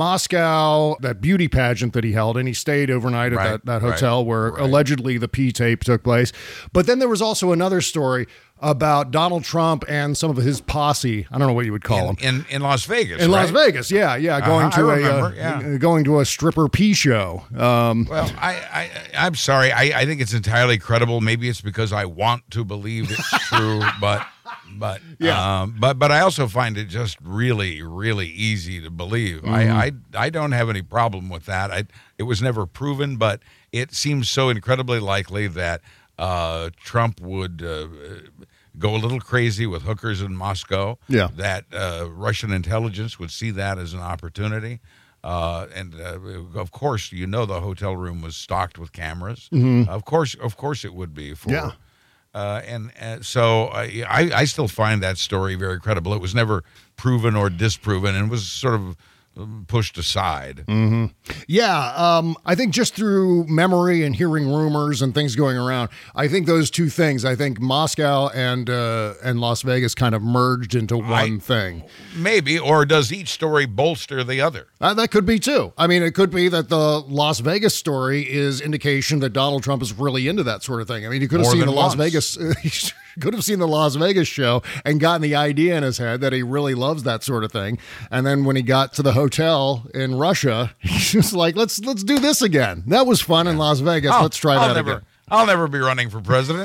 Moscow, that beauty pageant that he held, and he stayed overnight at Right, that, that hotel right, where right. allegedly the P-tape took place. But then there was also another story about Donald Trump and some of his posse. I don't know what you would call in, them. in in Las Vegas. In Las right? Vegas, yeah, yeah, going Uh-huh, to I a remember, uh, yeah. going to a stripper P show. Um, Well, I, I I'm sorry. I, I think it's entirely credible. Maybe it's because I want to believe it's true, but but Yeah. um, but but I also find it just really really easy to believe. Mhm. I, I I don't have any problem with that. I it was never proven, but it seems so incredibly likely that uh, Trump would. Uh, Go a little crazy with hookers in Moscow. Yeah. That uh, Russian intelligence would see that as an opportunity. Uh, and uh, of course, you know, the hotel room was stocked with cameras. Mhm. Of course, of course, it would be for. Yeah. Uh, and uh, so I, I I still find that story very credible. It was never proven or disproven, and was sort of pushed aside. hmm Yeah, um, I think just through memory and hearing rumors and things going around, I think those two things, I think Moscow and uh, and Las Vegas kind of merged into one thing. Maybe, or does each story bolster the other? Uh, that could be too. I mean, it could be that the Las Vegas story is indication that Donald Trump is really into that sort of thing. I mean, you could have More seen the than Las once. Vegas, could have seen the Las Vegas show and gotten the idea in his head that he really loves that sort of thing. And then when he got to the hotel in Russia, he was like, "Let's let's do this again. That was fun in Las Vegas. I'll- Let's try I'll that never, again." I'll never be running for president.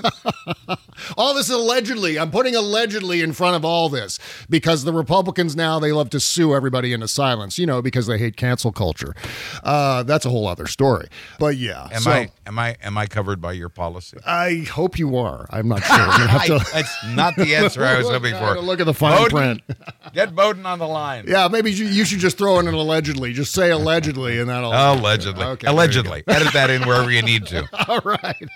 All this allegedly. I'm putting allegedly in front of all this because the Republicans now, they love to sue everybody into silence, you know, because they hate cancel culture. Uh, that's a whole other story. But yeah. Am so, I am I am I covered by your policy? I hope you are. I'm not sure. I'm gonna have to- That's not the answer I was hoping for. Look at the fine Bowden, print. Get Bowden on the line. Yeah, maybe you, you should just throw in an allegedly. Just say allegedly, and that'll Allegedly. Okay, there you Allegedly. go. Edit that in wherever you need to. All right.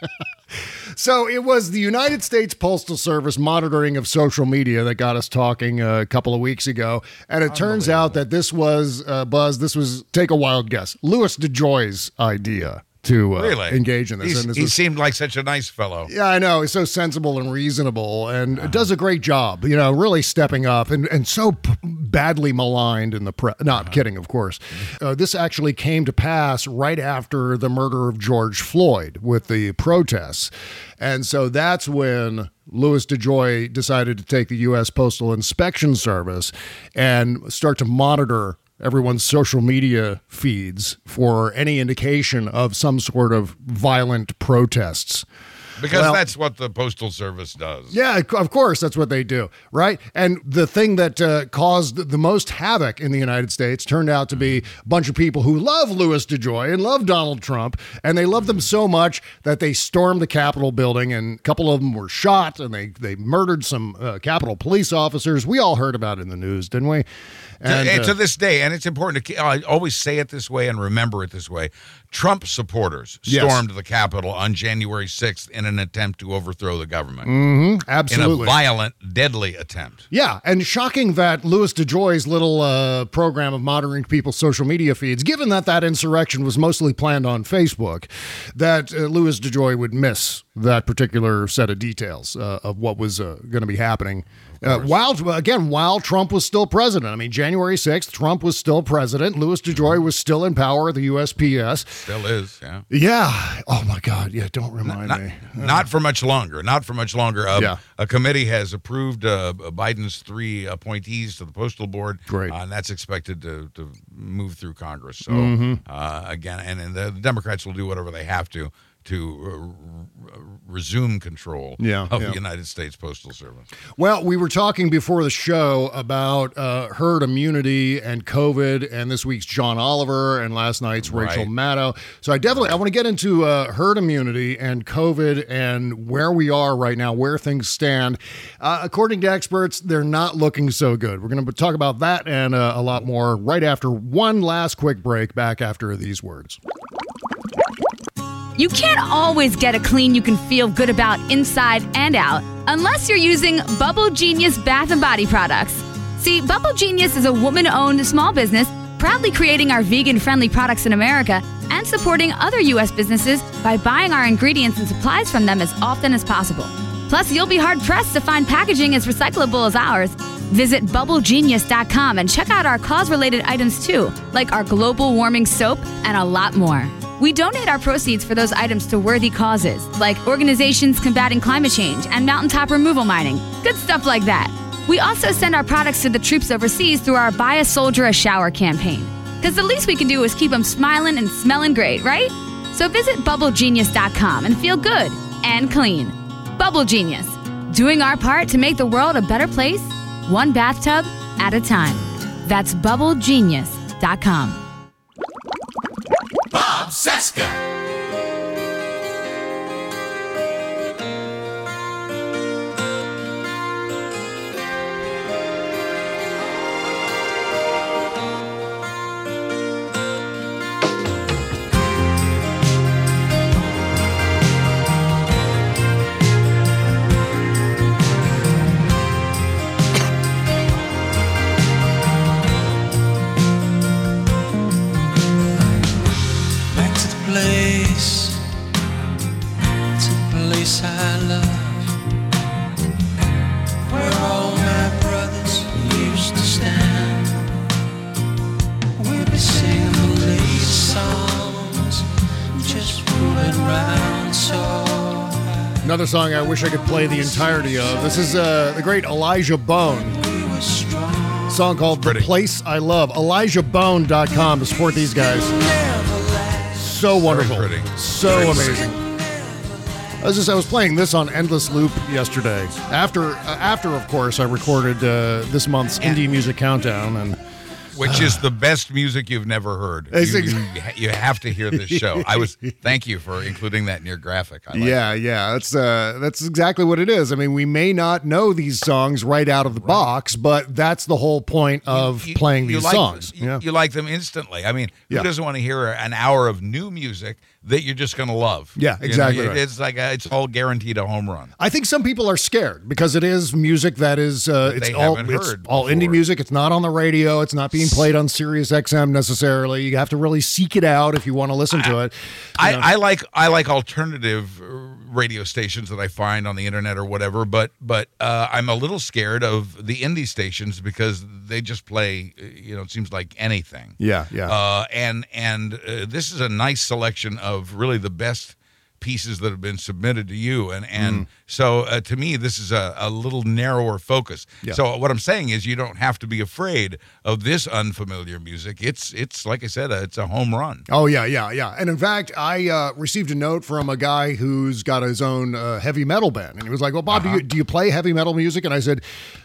So it was the United States Postal Service monitoring of social media that got us talking uh, a couple of weeks ago. And it turns out that this was, uh, Buzz, this was, take a wild guess, Louis DeJoy's idea to uh, Really? engage in this. He's- and this he was- seemed like such a nice fellow. Yeah, I know. He's so sensible and reasonable and does a great job, you know, really stepping up and, and so p- badly maligned in the press. Not kidding, of course. Uh, this actually came to pass right after the murder of George Floyd with the protests. And so that's when Louis DeJoy decided to take the U S Postal Inspection Service and start to monitor everyone's social media feeds for any indication of some sort of violent protests. Because Well- that's what the Postal Service does. Yeah, of course, that's what they do, right? And the thing that uh, caused the most havoc in the United States turned out to be a bunch of people who love Louis DeJoy and love Donald Trump, and they loved them so much that they stormed the Capitol building, and a couple of them were shot, and they, they murdered some uh, Capitol police officers. We all heard about it in the news, didn't we? And, to, uh, to this day, and it's important to I always say it this way and remember it this way. Trump supporters Yes. stormed the Capitol on January sixth in an attempt to overthrow the government. Mhm, absolutely. In a violent, deadly attempt. Yeah, and shocking that Louis DeJoy's little uh, program of monitoring people's social media feeds, given that that insurrection was mostly planned on Facebook, that uh, Louis DeJoy would miss that particular set of details uh, of what was uh, going to be happening. Uh, while again, while Trump was still president. I mean, January sixth, Trump was still president. Louis DeJoy was still in power at the U S P S. Still is, yeah. Yeah. Oh my God. Yeah. Don't remind Not, me. not for much longer. Not for much longer. Um, Yeah. A committee has approved uh, Biden's three appointees to the Postal Board. Great. Uh, and that's expected to, to move through Congress. So, Mhm. uh, again, and, and the Democrats will do whatever they have to to uh, resume control Yeah, of yeah. the United States Postal Service. Well, we were talking before the show about uh, herd immunity and COVID, and this week's John Oliver and last night's Rachel Right. Maddow. So I definitely I want to get into uh, herd immunity and COVID and where we are right now, where things stand. Uh, according to experts, they're not looking so good. We're going to talk about that and uh, a lot more right after one last quick break. Back after these words. You can't always get a clean you can feel good about inside and out unless you're using Bubble Genius bath and body products. See, Bubble Genius is a woman-owned small business proudly creating our vegan-friendly products in America and supporting other U S businesses by buying our ingredients and supplies from them as often as possible. Plus, you'll be hard-pressed to find packaging as recyclable as ours. Visit bubble genius dot com and check out our cause-related items too, like our global warming soap and a lot more. We donate our proceeds for those items to worthy causes, like organizations combating climate change and mountaintop removal mining. Good stuff like that. We also send our products to the troops overseas through our Buy a Soldier a Shower campaign. Because the least we can do is keep them smiling and smelling great, right? So visit bubble genius dot com and feel good and clean. Bubble Genius, doing our part to make the world a better place, one bathtub at a time. That's bubble genius dot com. Bob Cesca. Place, it's a place I love, where all my brothers used to stand. We'd be singing the latest songs, just moving around so. Another song I wish I could play the entirety of. This is uh, the great Elijah Bone. A song called The Place I Love. Elijah Bone dot com to support these guys. So wonderful. Very pretty. So Very amazing. I was just I was playing this on endless loop yesterday. After uh, after of course I recorded uh, this month's Indie Music Countdown, and which is the best music you've never heard. You, It's ex- you, you have to hear this show. I was thank you for including that in your graphic. I like yeah, yeah, that's uh, that's exactly what it is. I mean, we may not know these songs right out of the box, but that's the whole point of You- playing you these like, songs. You, yeah. you like them instantly. I mean, who Yeah. doesn't want to hear an hour of new music that you're just going to love? Yeah, You know, exactly it- right. It's like a, it's all guaranteed a home run. I think some people are scared because it is music that is uh, it's they all haven't it's heard all indie before. music. It's not on the radio. It's not being played on Sirius X M necessarily. You have to really seek it out if you want to listen to it. You I, know. I like I like alternative uh, radio stations that I find on the internet or whatever, but but uh, I'm a little scared of the indie stations because they just play, uh, you know, it seems like anything. Yeah, yeah. Uh, and and uh, this is a nice selection of really the best pieces that have been submitted to you, and and Mm. so uh, to me this is a, a little narrower focus. Yeah. So what I'm saying is you don't have to be afraid of this unfamiliar music. It's it's like I said, uh, it's a home run. Oh yeah, yeah, yeah. And in fact, I uh, received a note from a guy who's got his own uh, heavy metal band, and he was like, "Well, Bob, Uh-huh. do you do you play heavy metal music?" And I said,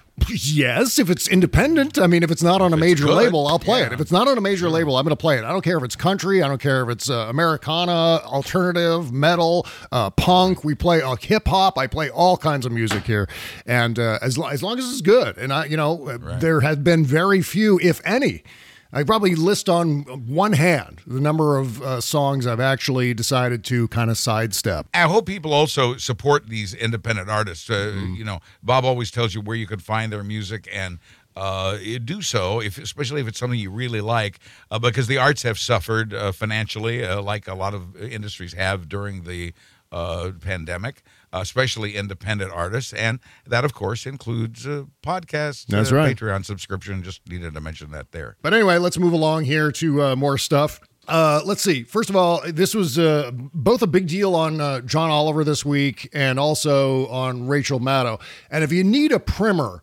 yes, if it's independent. I mean, if it's not on a major good, label, I'll play yeah. it. If it's not on a major label, I'm going to play it. I don't care if it's country. I don't care if it's uh, Americana, alternative, metal, uh, punk. We play uh, hip hop. I play all kinds of music here, and uh, as lo- as long as it's good. And I, you know, uh, there have been very few, if any. I probably list on one hand the number of uh, songs I've actually decided to kind of sidestep. I hope people also support these independent artists. Uh, You know, Bob always tells you where you can find their music, and uh, you do so, if especially if it's something you really like, uh, because the arts have suffered uh, financially, uh, like a lot of industries have during the uh, pandemic, uh, especially independent artists, and that, of course, includes uh, podcasts, That's uh, right. Patreon subscription. Just needed to mention that there. But anyway, let's move along here to uh, more stuff. Uh, let's see. First of all, this was uh, both a big deal on uh, John Oliver this week and also on Rachel Maddow. And if you need a primer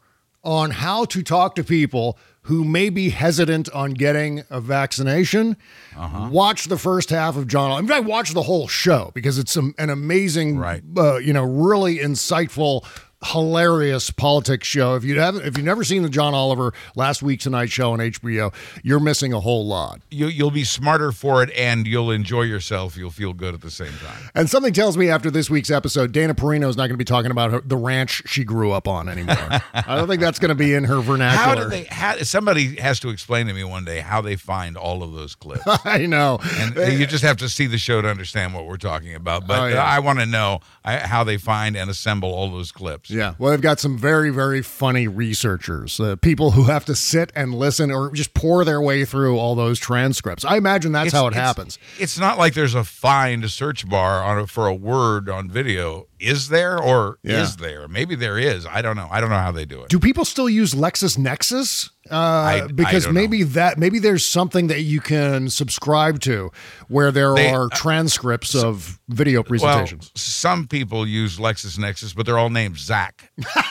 on how to talk to people who may be hesitant on getting a vaccination, uh-huh. watch the first half of John. In fact, watch the whole show because it's some, an amazing, right. uh, you know, really insightful, hilarious politics show. If you haven't, if you've never seen the John Oliver Last Week Tonight show on H B O, you're missing a whole lot. You, you'll be smarter for it, and you'll enjoy yourself. You'll feel good at the same time. And something tells me after this week's episode, Dana Perino is not going to be talking about her, the ranch she grew up on anymore. I don't think that's going to be in her vernacular. How do they? How, somebody has to explain to me one day how they find all of those clips. I know, and you just have to see the show to understand what we're talking about. But oh, yeah. I want to know how they find and assemble all those clips. Yeah, well, they've got some very, very funny researchers, uh, people who have to sit and listen or just pour their way through all those transcripts. I imagine that's it's, how it it's, happens. It's not like there's a find search bar on a, for a word on video. Is there or yeah. is there? Maybe there is. I don't know. I don't know how they do it. Do people still use LexisNexis? Uh, I, because I maybe know. that maybe there's something that you can subscribe to where there they, are uh, transcripts so, of video presentations. Well, some people use LexisNexis, but they're all named Zach.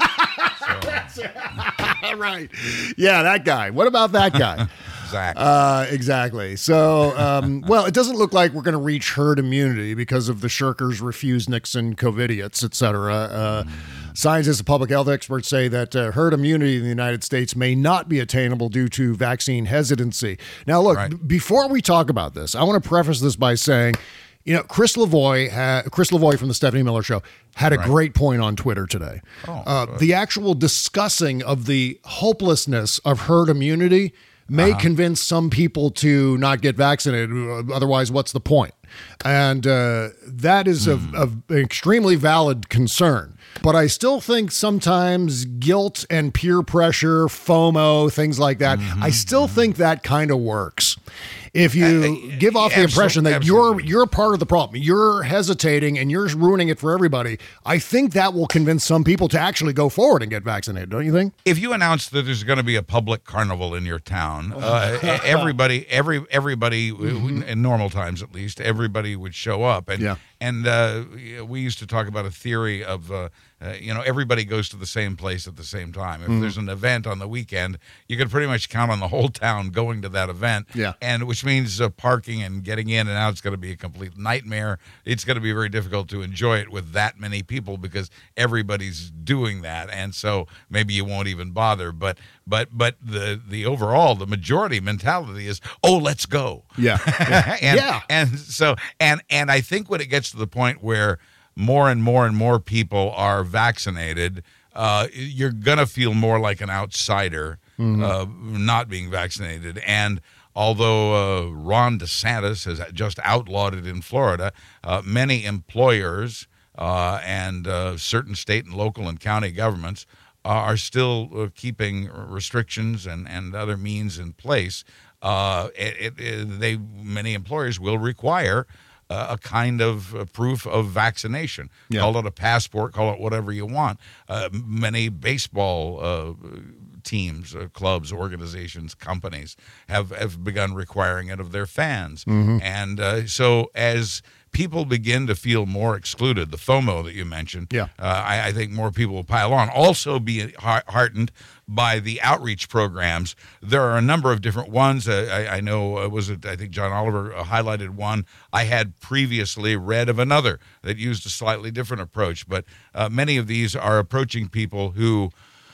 so. Right. Yeah, that guy. What about that guy? Zach. Uh, exactly. So, um, well, it doesn't look like we're going to reach herd immunity because of the shirkers refuse Nixon COVIDiots, et cetera. Uh, mm. Scientists and public health experts say that uh, herd immunity in the United States may not be attainable due to vaccine hesitancy. Now, look, right. b- before we talk about this, I want to preface this by saying, you know, Chris Lavoie, ha- Chris Lavoie from the Stephanie Miller Show had a right. great point on Twitter today. Oh, uh, the actual discussing of the hopelessness of herd immunity may uh-huh. convince some people to not get vaccinated. Otherwise, what's the point? And uh, that is mm. of, of an extremely valid concern. But I still think sometimes guilt and peer pressure, FOMO, things like that, mm-hmm. I still think that kind of works. If you uh, give off the impression that absolutely. you're you're part of the problem, you're hesitating and you're ruining it for everybody, I think that will convince some people to actually go forward and get vaccinated, don't you think? If you announce that there's going to be a public carnival in your town, uh, everybody, every everybody, mm-hmm. in normal times at least, everybody would show up. And yeah. and uh, we used to talk about a theory of, uh, uh, you know, everybody goes to the same place at the same time. If mm-hmm. there's an event on the weekend, you can pretty much count on the whole town going to that event. Yeah. And which means uh, parking and getting in and out is going to be a complete nightmare. It's going to be very difficult to enjoy it with that many people because everybody's doing that, and so maybe you won't even bother. But but but the the overall the majority mentality is, oh, let's go. Yeah. Yeah. and, yeah. and so and and I think when it gets to the point where more and more and more people are vaccinated, uh, you're gonna feel more like an outsider mm-hmm. uh, not being vaccinated. And although uh, Ron DeSantis has just outlawed it in Florida, uh, many employers uh, and uh, certain state and local and county governments uh, are still uh, keeping restrictions and, and other means in place. Uh, it, it, they many employers will require uh, a kind of uh, proof of vaccination. Yeah. Call it a passport, call it whatever you want. Uh, many baseball uh, teams, uh, clubs, organizations, companies have, have begun requiring it of their fans. Mm-hmm. And uh, so as people begin to feel more excluded, the FOMO that you mentioned, yeah. uh, I, I think more people will pile on. Also be heartened by the outreach programs. There are a number of different ones. Uh, I, I know, uh, was it, I think John Oliver uh, highlighted one. I had previously read of another that used a slightly different approach, but uh, many of these are approaching people who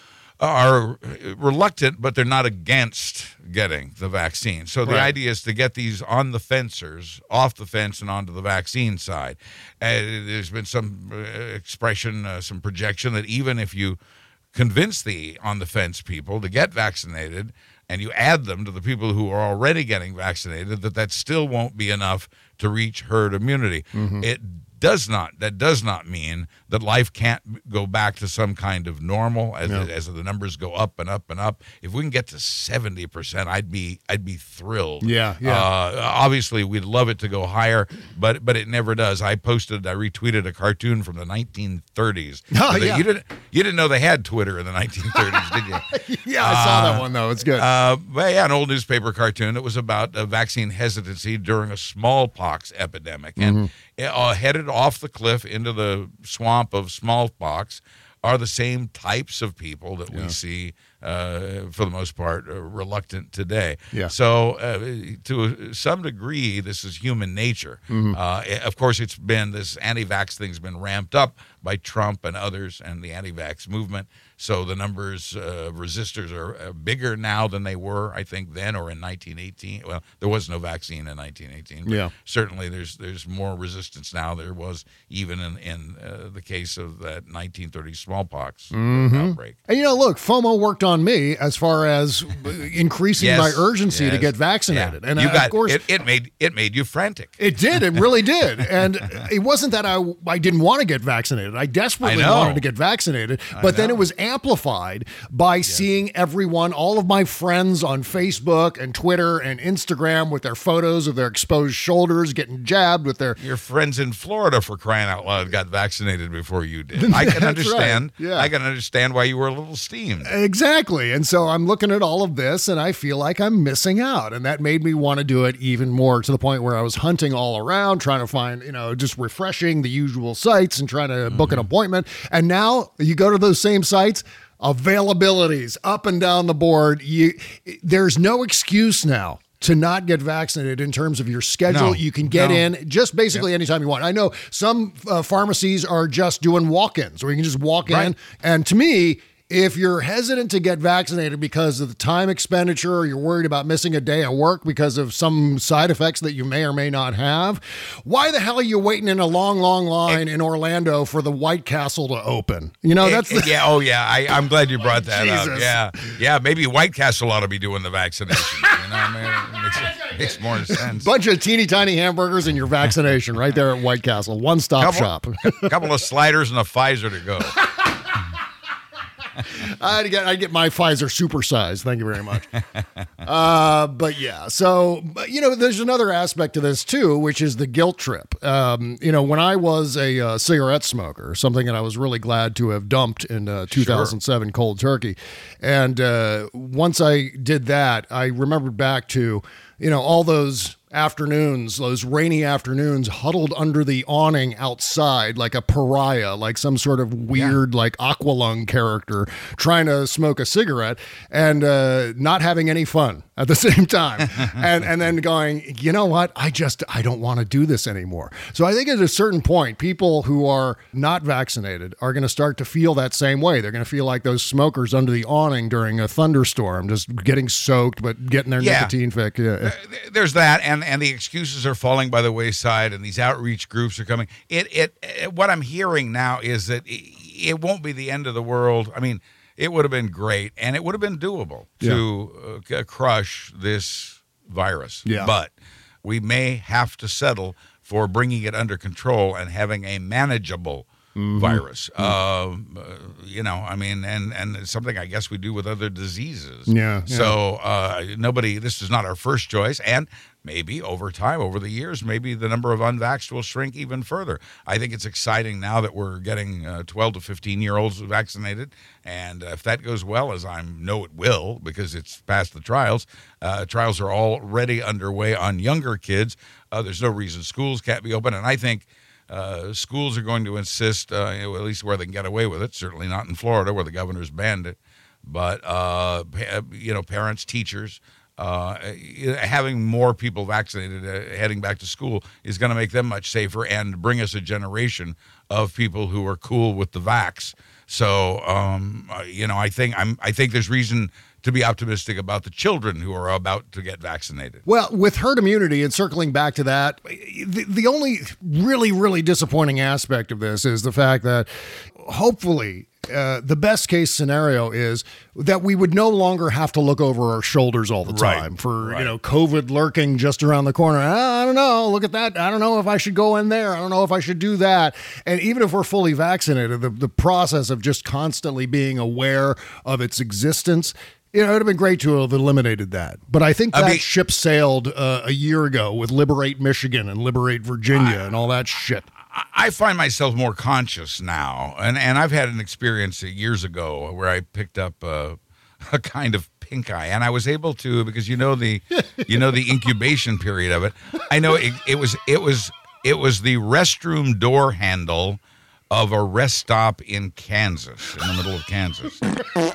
are reluctant, but they're not against getting the vaccine. So the right. idea is to get these on the fencers, off the fence and onto the vaccine side. Uh, there's been some uh, expression, uh, some projection that even if you convince the on the fence people to get vaccinated and you add them to the people who are already getting vaccinated, that that still won't be enough to reach herd immunity. Mm-hmm. It does not, that does not mean that life can't go back to some kind of normal as, no. the, as the numbers go up and up and up. If we can get to seventy percent, I'd be, I'd be thrilled. Yeah, yeah. Uh, obviously, we'd love it to go higher, but but it never does. I posted, I retweeted a cartoon from the nineteen thirties. Oh, yeah. You didn't, you didn't know they had Twitter in the nineteen thirties, did you? Yeah, I saw uh, that one, though. It's good. Uh, but yeah, an old newspaper cartoon. It was about uh, vaccine hesitancy during a smallpox epidemic. And Mm-hmm. uh, headed off the cliff into the swamp of smallpox are the same types of people that Yeah. we see uh, for the most part, uh, reluctant today. Yeah. So uh, to some degree, this is human nature. Mhm. Uh, of course, it's been this anti-vax thing's been ramped up by Trump and others and the anti-vax movement. So the numbers of resistors are uh, bigger now than they were, I think, then or in nineteen eighteen. Well, there was no vaccine in nineteen eighteen. But Yeah. certainly there's there's more resistance now. There was even in, in uh, the case of that nineteen thirty smallpox Mhm. outbreak. And you know, look, FOMO worked on me as far as increasing Yes, my urgency to yes. get vaccinated. Yeah. And you uh, got, of course, it, it made it made you frantic. it did. It really did. And it wasn't that I I didn't want to get vaccinated. I desperately I know. wanted to get vaccinated, I but then know. it was amplified by seeing everyone, all of my friends on Facebook and Twitter and Instagram with their photos of their exposed shoulders getting jabbed with their Your friends in Florida, for crying out loud, got vaccinated before you did. I That's can right. understand. Yeah. I can understand why you were a little steamed. Exactly. And so I'm looking at all of this and I feel like I'm missing out. And that made me want to do it even more, to the point where I was hunting all around, trying to find, you know, just refreshing the usual sites and trying to book an appointment. And now you go to those same sites, availabilities up and down the board. You, there's no excuse now to not get vaccinated in terms of your schedule. No, You can get no. in just basically anytime you want. I know some uh, pharmacies are just doing walk-ins, where you can just walk in. Right. And to me, if you're hesitant to get vaccinated because of the time expenditure, or you're worried about missing a day of work because of some side effects that you may or may not have, why the hell are you waiting in a long, long line in Orlando for the White Castle to open? You know, that's It- it- yeah. Oh, yeah. I, I'm glad you brought that up. Jesus. Yeah, yeah. Maybe White Castle ought to be doing the vaccination. You know, I mean, it makes, makes more sense. bunch of teeny tiny hamburgers and your vaccination right there at White Castle. One stop shop. A couple of sliders and a Pfizer to go. I'd get, I'd get my Pfizer supersized. Thank you very much. Uh, but yeah, so, but, you know, there's another aspect to this too, which is the guilt trip. Um, you know, when I was a uh, cigarette smoker, something that I was really glad to have dumped in uh, two thousand seven cold turkey. And uh, once I did that, I remembered back to, you know, all those afternoons, those rainy afternoons, huddled under the awning outside like a pariah, like some sort of weird, like Aqualung character trying to smoke a cigarette and uh, not having any fun at the same time. and and then going, you know what? I just, I don't want to do this anymore. So I think at a certain point, people who are not vaccinated are going to start to feel that same way. They're going to feel like those smokers under the awning during a thunderstorm, just getting soaked, but getting their Yeah. nicotine fix. Yeah. There's that, and and the excuses are falling by the wayside, and these outreach groups are coming. It it, it what I'm hearing now is that it, it won't be the end of the world. I mean, it would have been great, and it would have been doable to uh, crush this virus. Yeah. But we may have to settle for bringing it under control and having a manageable Mhm. virus. Um, uh, you know, I mean, and and it's something I guess we do with other diseases. Yeah, yeah. So uh, nobody. This is not our first choice, and maybe over time, over the years, maybe the number of unvaxxed will shrink even further. I think it's exciting now that we're getting uh, twelve to fifteen year olds vaccinated, and if that goes well, as I know it will, because it's past the trials. Uh, trials are already underway on younger kids. Uh, there's no reason schools can't be open, and I think. Uh, schools are going to insist, uh, you know, at least where they can get away with it. Certainly not in Florida, where the governor's banned it. But uh, pa- you know, parents, teachers, uh, having more people vaccinated uh, heading back to school is going to make them much safer and bring us a generation of people who are cool with the vax. So, um, uh, you know, I think I'm. I think there's reason to be optimistic about the children who are about to get vaccinated. Well, with herd immunity and circling back to that, the, the only really, really disappointing aspect of this is the fact that hopefully uh, the best case scenario is that we would no longer have to look over our shoulders all the time Right, for, right. you know, COVID lurking just around the corner. Ah, I don't know. Look at that. I don't know if I should go in there. I don't know if I should do that. And even if we're fully vaccinated, the, the process of just constantly being aware of its existence, you know, it would have been great to have eliminated that. But I think I that mean- ship sailed uh, a year ago with Liberate Michigan and Liberate Virginia and all that shit. I find myself more conscious now, and, and I've had an experience years ago where I picked up a, a kind of pink eye, and I was able to, because you know the you know the incubation period of it. I know it, it was it was it was the restroom door handle of a rest stop in Kansas, in the middle of Kansas.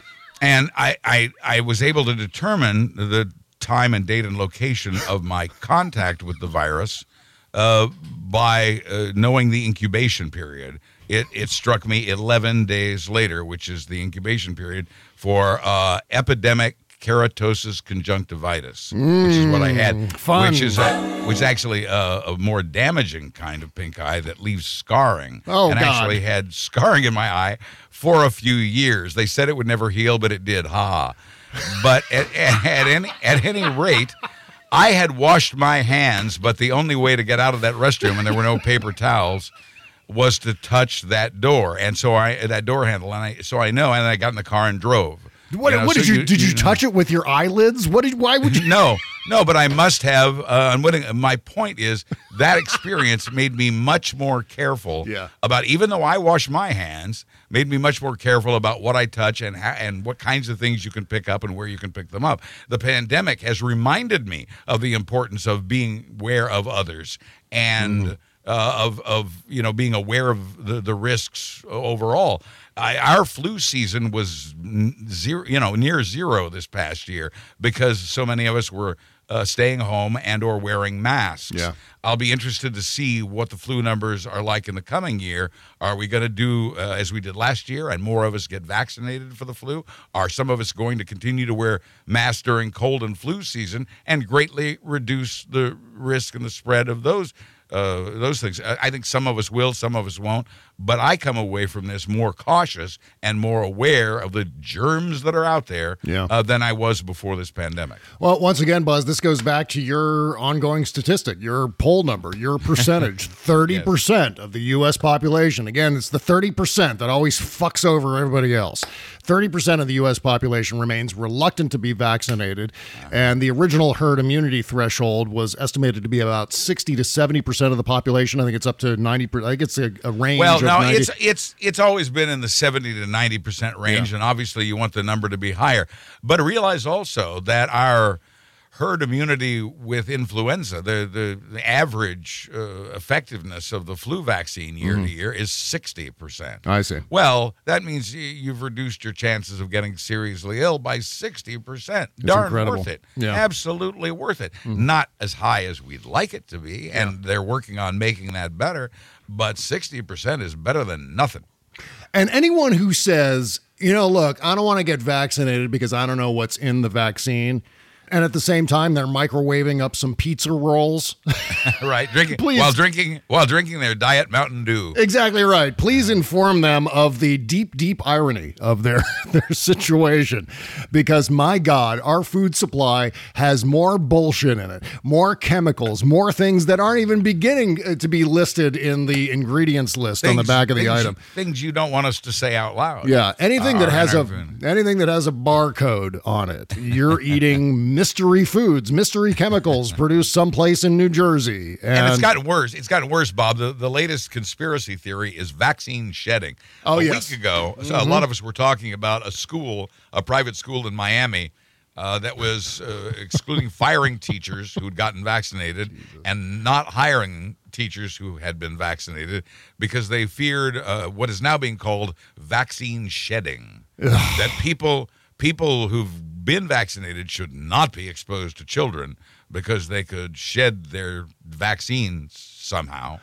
And I, I, I was able to determine the time and date and location of my contact with the virus uh, by uh, knowing the incubation period. It, it struck me eleven days later, which is the incubation period for uh, epidemic keratosis conjunctivitis, mm, which is what I had, fun. which is a, which is actually a, a more damaging kind of pink eye that leaves scarring. Oh, and God. actually had scarring in my eye for a few years. They said it would never heal, but it did. Ha ha. But at, at any at any rate, I had washed my hands, but the only way to get out of that restroom, and there were no paper towels, was to touch that door, and so I that door handle, and I so I know, and I got in the car and drove. What, You know, what so did you, you- did you, you know. touch it with your eyelids? What did why would you No, no, but I must have. Uh, I'm willing- my point is that experience made me much more careful Yeah. about. Even though I wash my hands, made me much more careful about what I touch and ha- and what kinds of things you can pick up and where you can pick them up. The pandemic has reminded me of the importance of being aware of others and. Mm. Uh, of of you know being aware of the, the risks overall. I, our flu season was n- zero, you know, near zero this past year because so many of us were uh, staying home and or wearing masks. Yeah. I'll be interested to see what the flu numbers are like in the coming year. Are we going to do uh, as we did last year and more of us get vaccinated for the flu? Are some of us going to continue to wear masks during cold and flu season and greatly reduce the risk and the spread of those Uh, those things? I I think some of us will, some of us won't. But I come away from this more cautious and more aware of the germs that are out there Yeah. uh, than I was before this pandemic. Well, once again, Buzz, this goes back to your ongoing statistic, your poll number, your percentage. thirty percent of the U S population. Again, it's the thirty percent that always fucks over everybody else. thirty percent of the U S population remains reluctant to be vaccinated, and the original herd immunity threshold was estimated to be about sixty to seventy percent of the population. I think it's up to ninety percent. I think it's a, a range Well, of no, ninety. it's it's it's always been in the seventy to ninety percent range, Yeah. and obviously you want the number to be higher. But realize also that our herd immunity with influenza, the the, the average uh, effectiveness of the flu vaccine year Mhm. to year is sixty percent. I see. Well, that means y- you've reduced your chances of getting seriously ill by sixty percent. It's Darn incredible. worth it. Yeah. Absolutely worth it. Not as high as we'd like it to be, and they're working on making that better, but sixty percent is better than nothing. And anyone who says, you know, look, I don't want to get vaccinated because I don't know what's in the vaccine, and at the same time they're microwaving up some pizza rolls. Right, drinking Please. while drinking while drinking their Diet Mountain Dew. Exactly right. Please inform them of the deep, deep irony of their, their situation. Because, my God, our food supply has more bullshit in it, more chemicals, more things that aren't even beginning uh, to be listed in the ingredients list on the Things- back of the things- item. Things you don't want us to say out loud. Yeah, anything that Are has a in our- anything that has a barcode on it, you're eating mystery foods, mystery chemicals produced someplace in New Jersey, and, And it's gotten worse. It's gotten worse, Bob. The, the latest conspiracy theory is vaccine shedding. Oh, a yes. week ago, so a Mhm. lot of us were talking about a school, a private school in Miami, uh, that was uh, excluding firing teachers who'd gotten vaccinated and not hiring teachers who had been vaccinated because they feared uh, what is now being called vaccine shedding. That people people who've been vaccinated should not be exposed to children because they could shed their vaccines somehow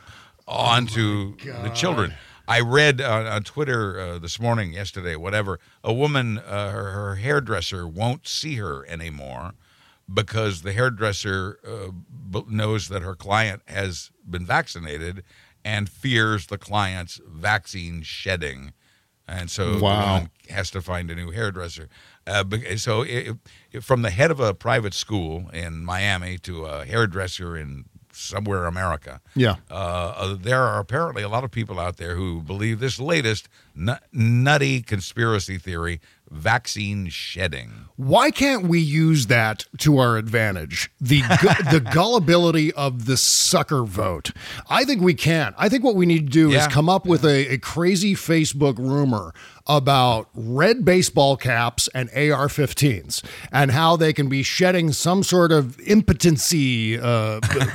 onto the children. I read uh, on Twitter uh, this morning, yesterday, whatever, a woman, uh, her, her hairdresser won't see her anymore because the hairdresser uh, b- knows that her client has been vaccinated and fears the client's vaccine shedding. And so the Wow. woman has to find a new hairdresser. Uh, bec- so it, it, from the head of a private school in Miami to a hairdresser in somewhere America, Yeah. uh, uh, there are apparently a lot of people out there who believe this latest nut- nutty conspiracy theory, vaccine shedding. Why can't we use that to our advantage? The gu- the gullibility of the sucker vote. I think we can. I think what we need to do Yeah. is come up with a, a crazy Facebook rumor about red baseball caps and A R fifteens and how they can be shedding some sort of impotency uh,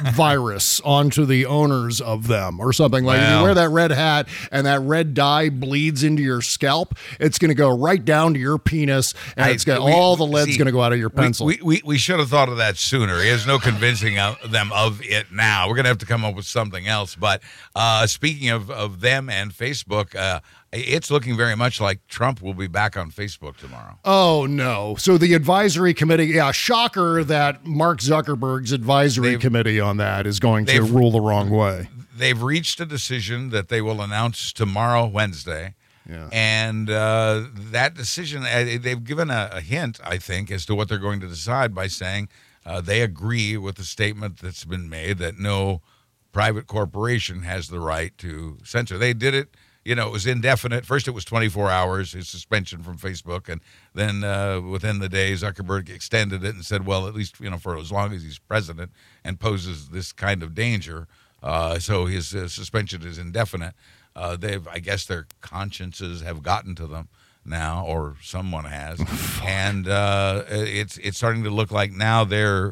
virus onto the owners of them or something. Like, wow. If you wear that red hat and that red dye bleeds into your scalp, it's going to go right down to your penis, and I, it's got all the lead's going to go out of your pencil. We, we, we should have thought of that sooner. There's no convincing of them of it now. We're going to have to come up with something else. But uh, speaking of, of them and Facebook, uh, it's looking very much like Trump will be back on Facebook tomorrow. Oh, no. So the advisory committee, yeah, shocker that Mark Zuckerberg's advisory they've, committee on that is going to rule the wrong way. They've reached a decision that they will announce tomorrow, Wednesday. Yeah. And uh, that decision, uh, they've given a, a hint, I think, as to what they're going to decide by saying uh, they agree with the statement that's been made that no private corporation has the right to censor. They did it. You know, it was indefinite. First, it was twenty-four hours, his suspension from Facebook. And then uh, within the day, Zuckerberg extended it and said, well, at least, you know, for as long as he's president and poses this kind of danger. Uh, so his uh, suspension is indefinite. Uh, they've, I guess their consciences have gotten to them now, or someone has. and uh, it's, it's starting to look like now they're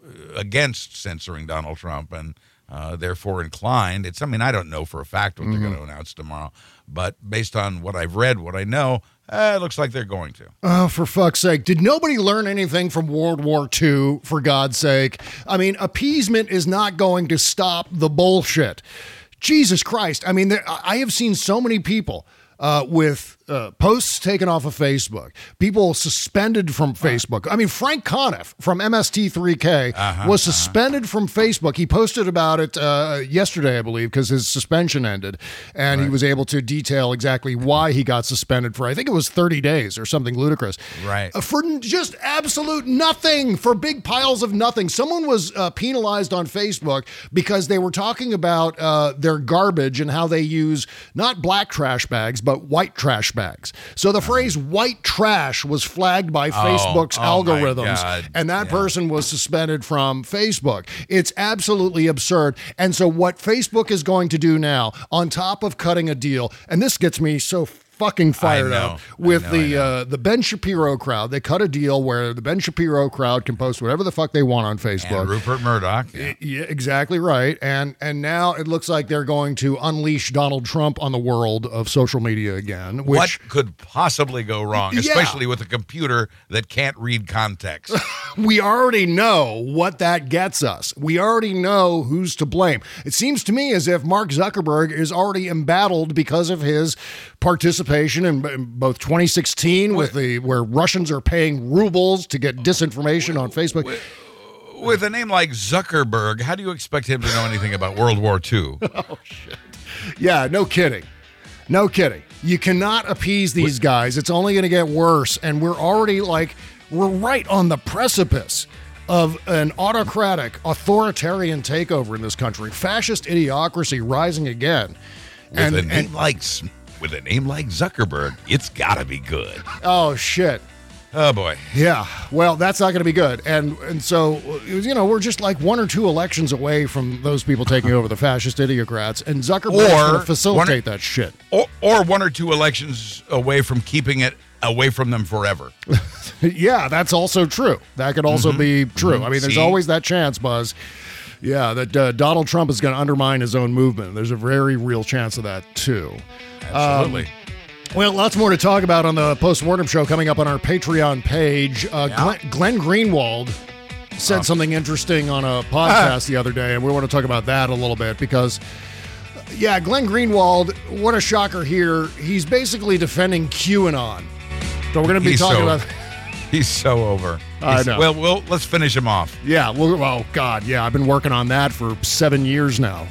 against censoring Donald Trump and Uh, therefore inclined. It's, I mean, I don't know for a fact what mm-hmm. they're going to announce tomorrow, but based on what I've read, what I know, uh, it looks like they're going to. Oh, for fuck's sake. Did nobody learn anything from World War Two, for God's sake? I mean, appeasement is not going to stop the bullshit. Jesus Christ. I mean, there, I have seen so many people uh, with uh, posts taken off of Facebook, people suspended from Facebook. I mean, Frank Conniff from M S T three K uh-huh, was suspended uh-huh. from Facebook. He posted about it uh, yesterday, I believe, because his suspension ended, and right. he was able to detail exactly why he got suspended for, I think it was thirty days or something ludicrous. Right. Uh, for just absolute nothing, for big piles of nothing. Someone was uh, penalized on Facebook because they were talking about uh, their garbage and how they use not black trash bags, but white trash bags. So the phrase white trash was flagged by Facebook's oh, oh algorithms, and that yeah. person was suspended from Facebook. It's absolutely absurd. And so what Facebook is going to do now, on top of cutting a deal, and this gets me so fucking fired up with know, the uh, the Ben Shapiro crowd. They cut a deal where the Ben Shapiro crowd can post whatever the fuck they want on Facebook. And Rupert Murdoch. Yeah. yeah, exactly right. And and now it looks like they're going to unleash Donald Trump on the world of social media again. Which, what could possibly go wrong, especially yeah. with a computer that can't read context? We already know what that gets us. We already know who's to blame. It seems to me as if Mark Zuckerberg is already embattled because of his participation in both twenty sixteen with the where Russians are paying rubles to get disinformation on Facebook. With, with a name like Zuckerberg, how do you expect him to know anything about World War Two? Oh, shit. Yeah, no kidding. No kidding. You cannot appease these guys. It's only going to get worse. And we're already like, we're right on the precipice of an autocratic, authoritarian takeover in this country. Fascist idiocracy rising again. With and, a name and, like with a name like Zuckerberg, it's got to be good. Oh, shit. Oh, boy. Yeah. Well, that's not going to be good. And and so, you know, we're just like one or two elections away from those people taking over the fascist idiocrats, and Zuckerberg's going to facilitate or, that shit. Or, or one or two elections away from keeping it away from them forever. Yeah, that's also true. That could also mm-hmm. be true. Mm-hmm. I mean, there's See? always that chance, Buzz. Yeah, that uh, Donald Trump is going to undermine his own movement. There's a very real chance of that, too. Absolutely. Um, well, lots more to talk about on the Postmortem Show coming up on our Patreon page. Uh, yeah. Glenn, Glenn Greenwald said oh. something interesting on a podcast the other day, and we want to talk about that a little bit because, yeah, Glenn Greenwald, what a shocker here. He's basically defending QAnon. So we're going to be he's talking so, about... He's so over. I he's, know. Well, well, let's finish him off. Yeah, well, oh, God, yeah, I've been working on that for seven years now.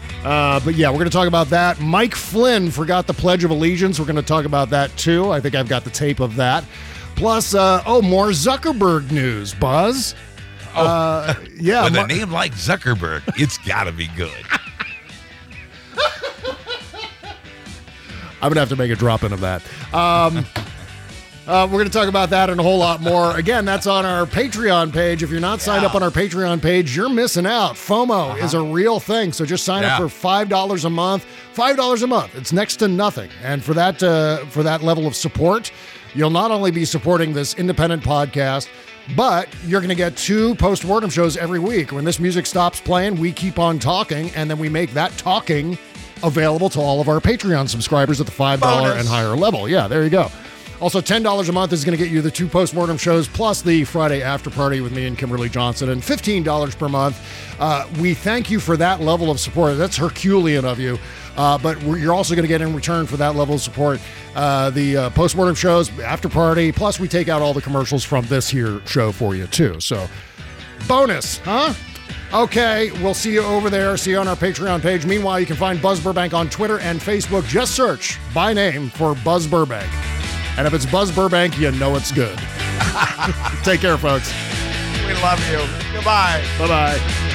Uh, but yeah, we're going to talk about that. Mike Flynn forgot the Pledge of Allegiance. We're going to talk about that too. I think I've got the tape of that. Plus, uh, oh, more Zuckerberg news, Buzz. Oh, uh, yeah. With Mar- a name like Zuckerberg, it's got to be good. I'm going to have to make a drop in of that. Um, Uh, we're going to talk about that and a whole lot more. Again, that's on our Patreon page. If you're not signed Yeah. up on our Patreon page, you're missing out. FOMO Uh-huh. is a real thing. So just sign Yeah. up for five dollars a month. five dollars a month. It's next to nothing. And for that, uh, for that level of support, you'll not only be supporting this independent podcast, but you're going to get two post-mortem shows every week. When this music stops playing, we keep on talking, and then we make that talking available to all of our Patreon subscribers at the five dollars Bonus. and higher level. Yeah, there you go. Also, ten dollars a month is going to get you the two post-mortem shows plus the Friday after party with me and Kimberly Johnson, and fifteen dollars per month. Uh, we thank you for that level of support. That's Herculean of you. Uh, but we're, you're also going to get in return for that level of support uh, the uh, post-mortem shows, after party, plus we take out all the commercials from this here show for you, too. So, bonus, huh? Okay, we'll see you over there. See you on our Patreon page. Meanwhile, you can find Buzz Burbank on Twitter and Facebook. Just search by name for Buzz Burbank. And if it's Buzz Burbank, you know it's good. Take care, folks. We love you. Goodbye. Bye-bye.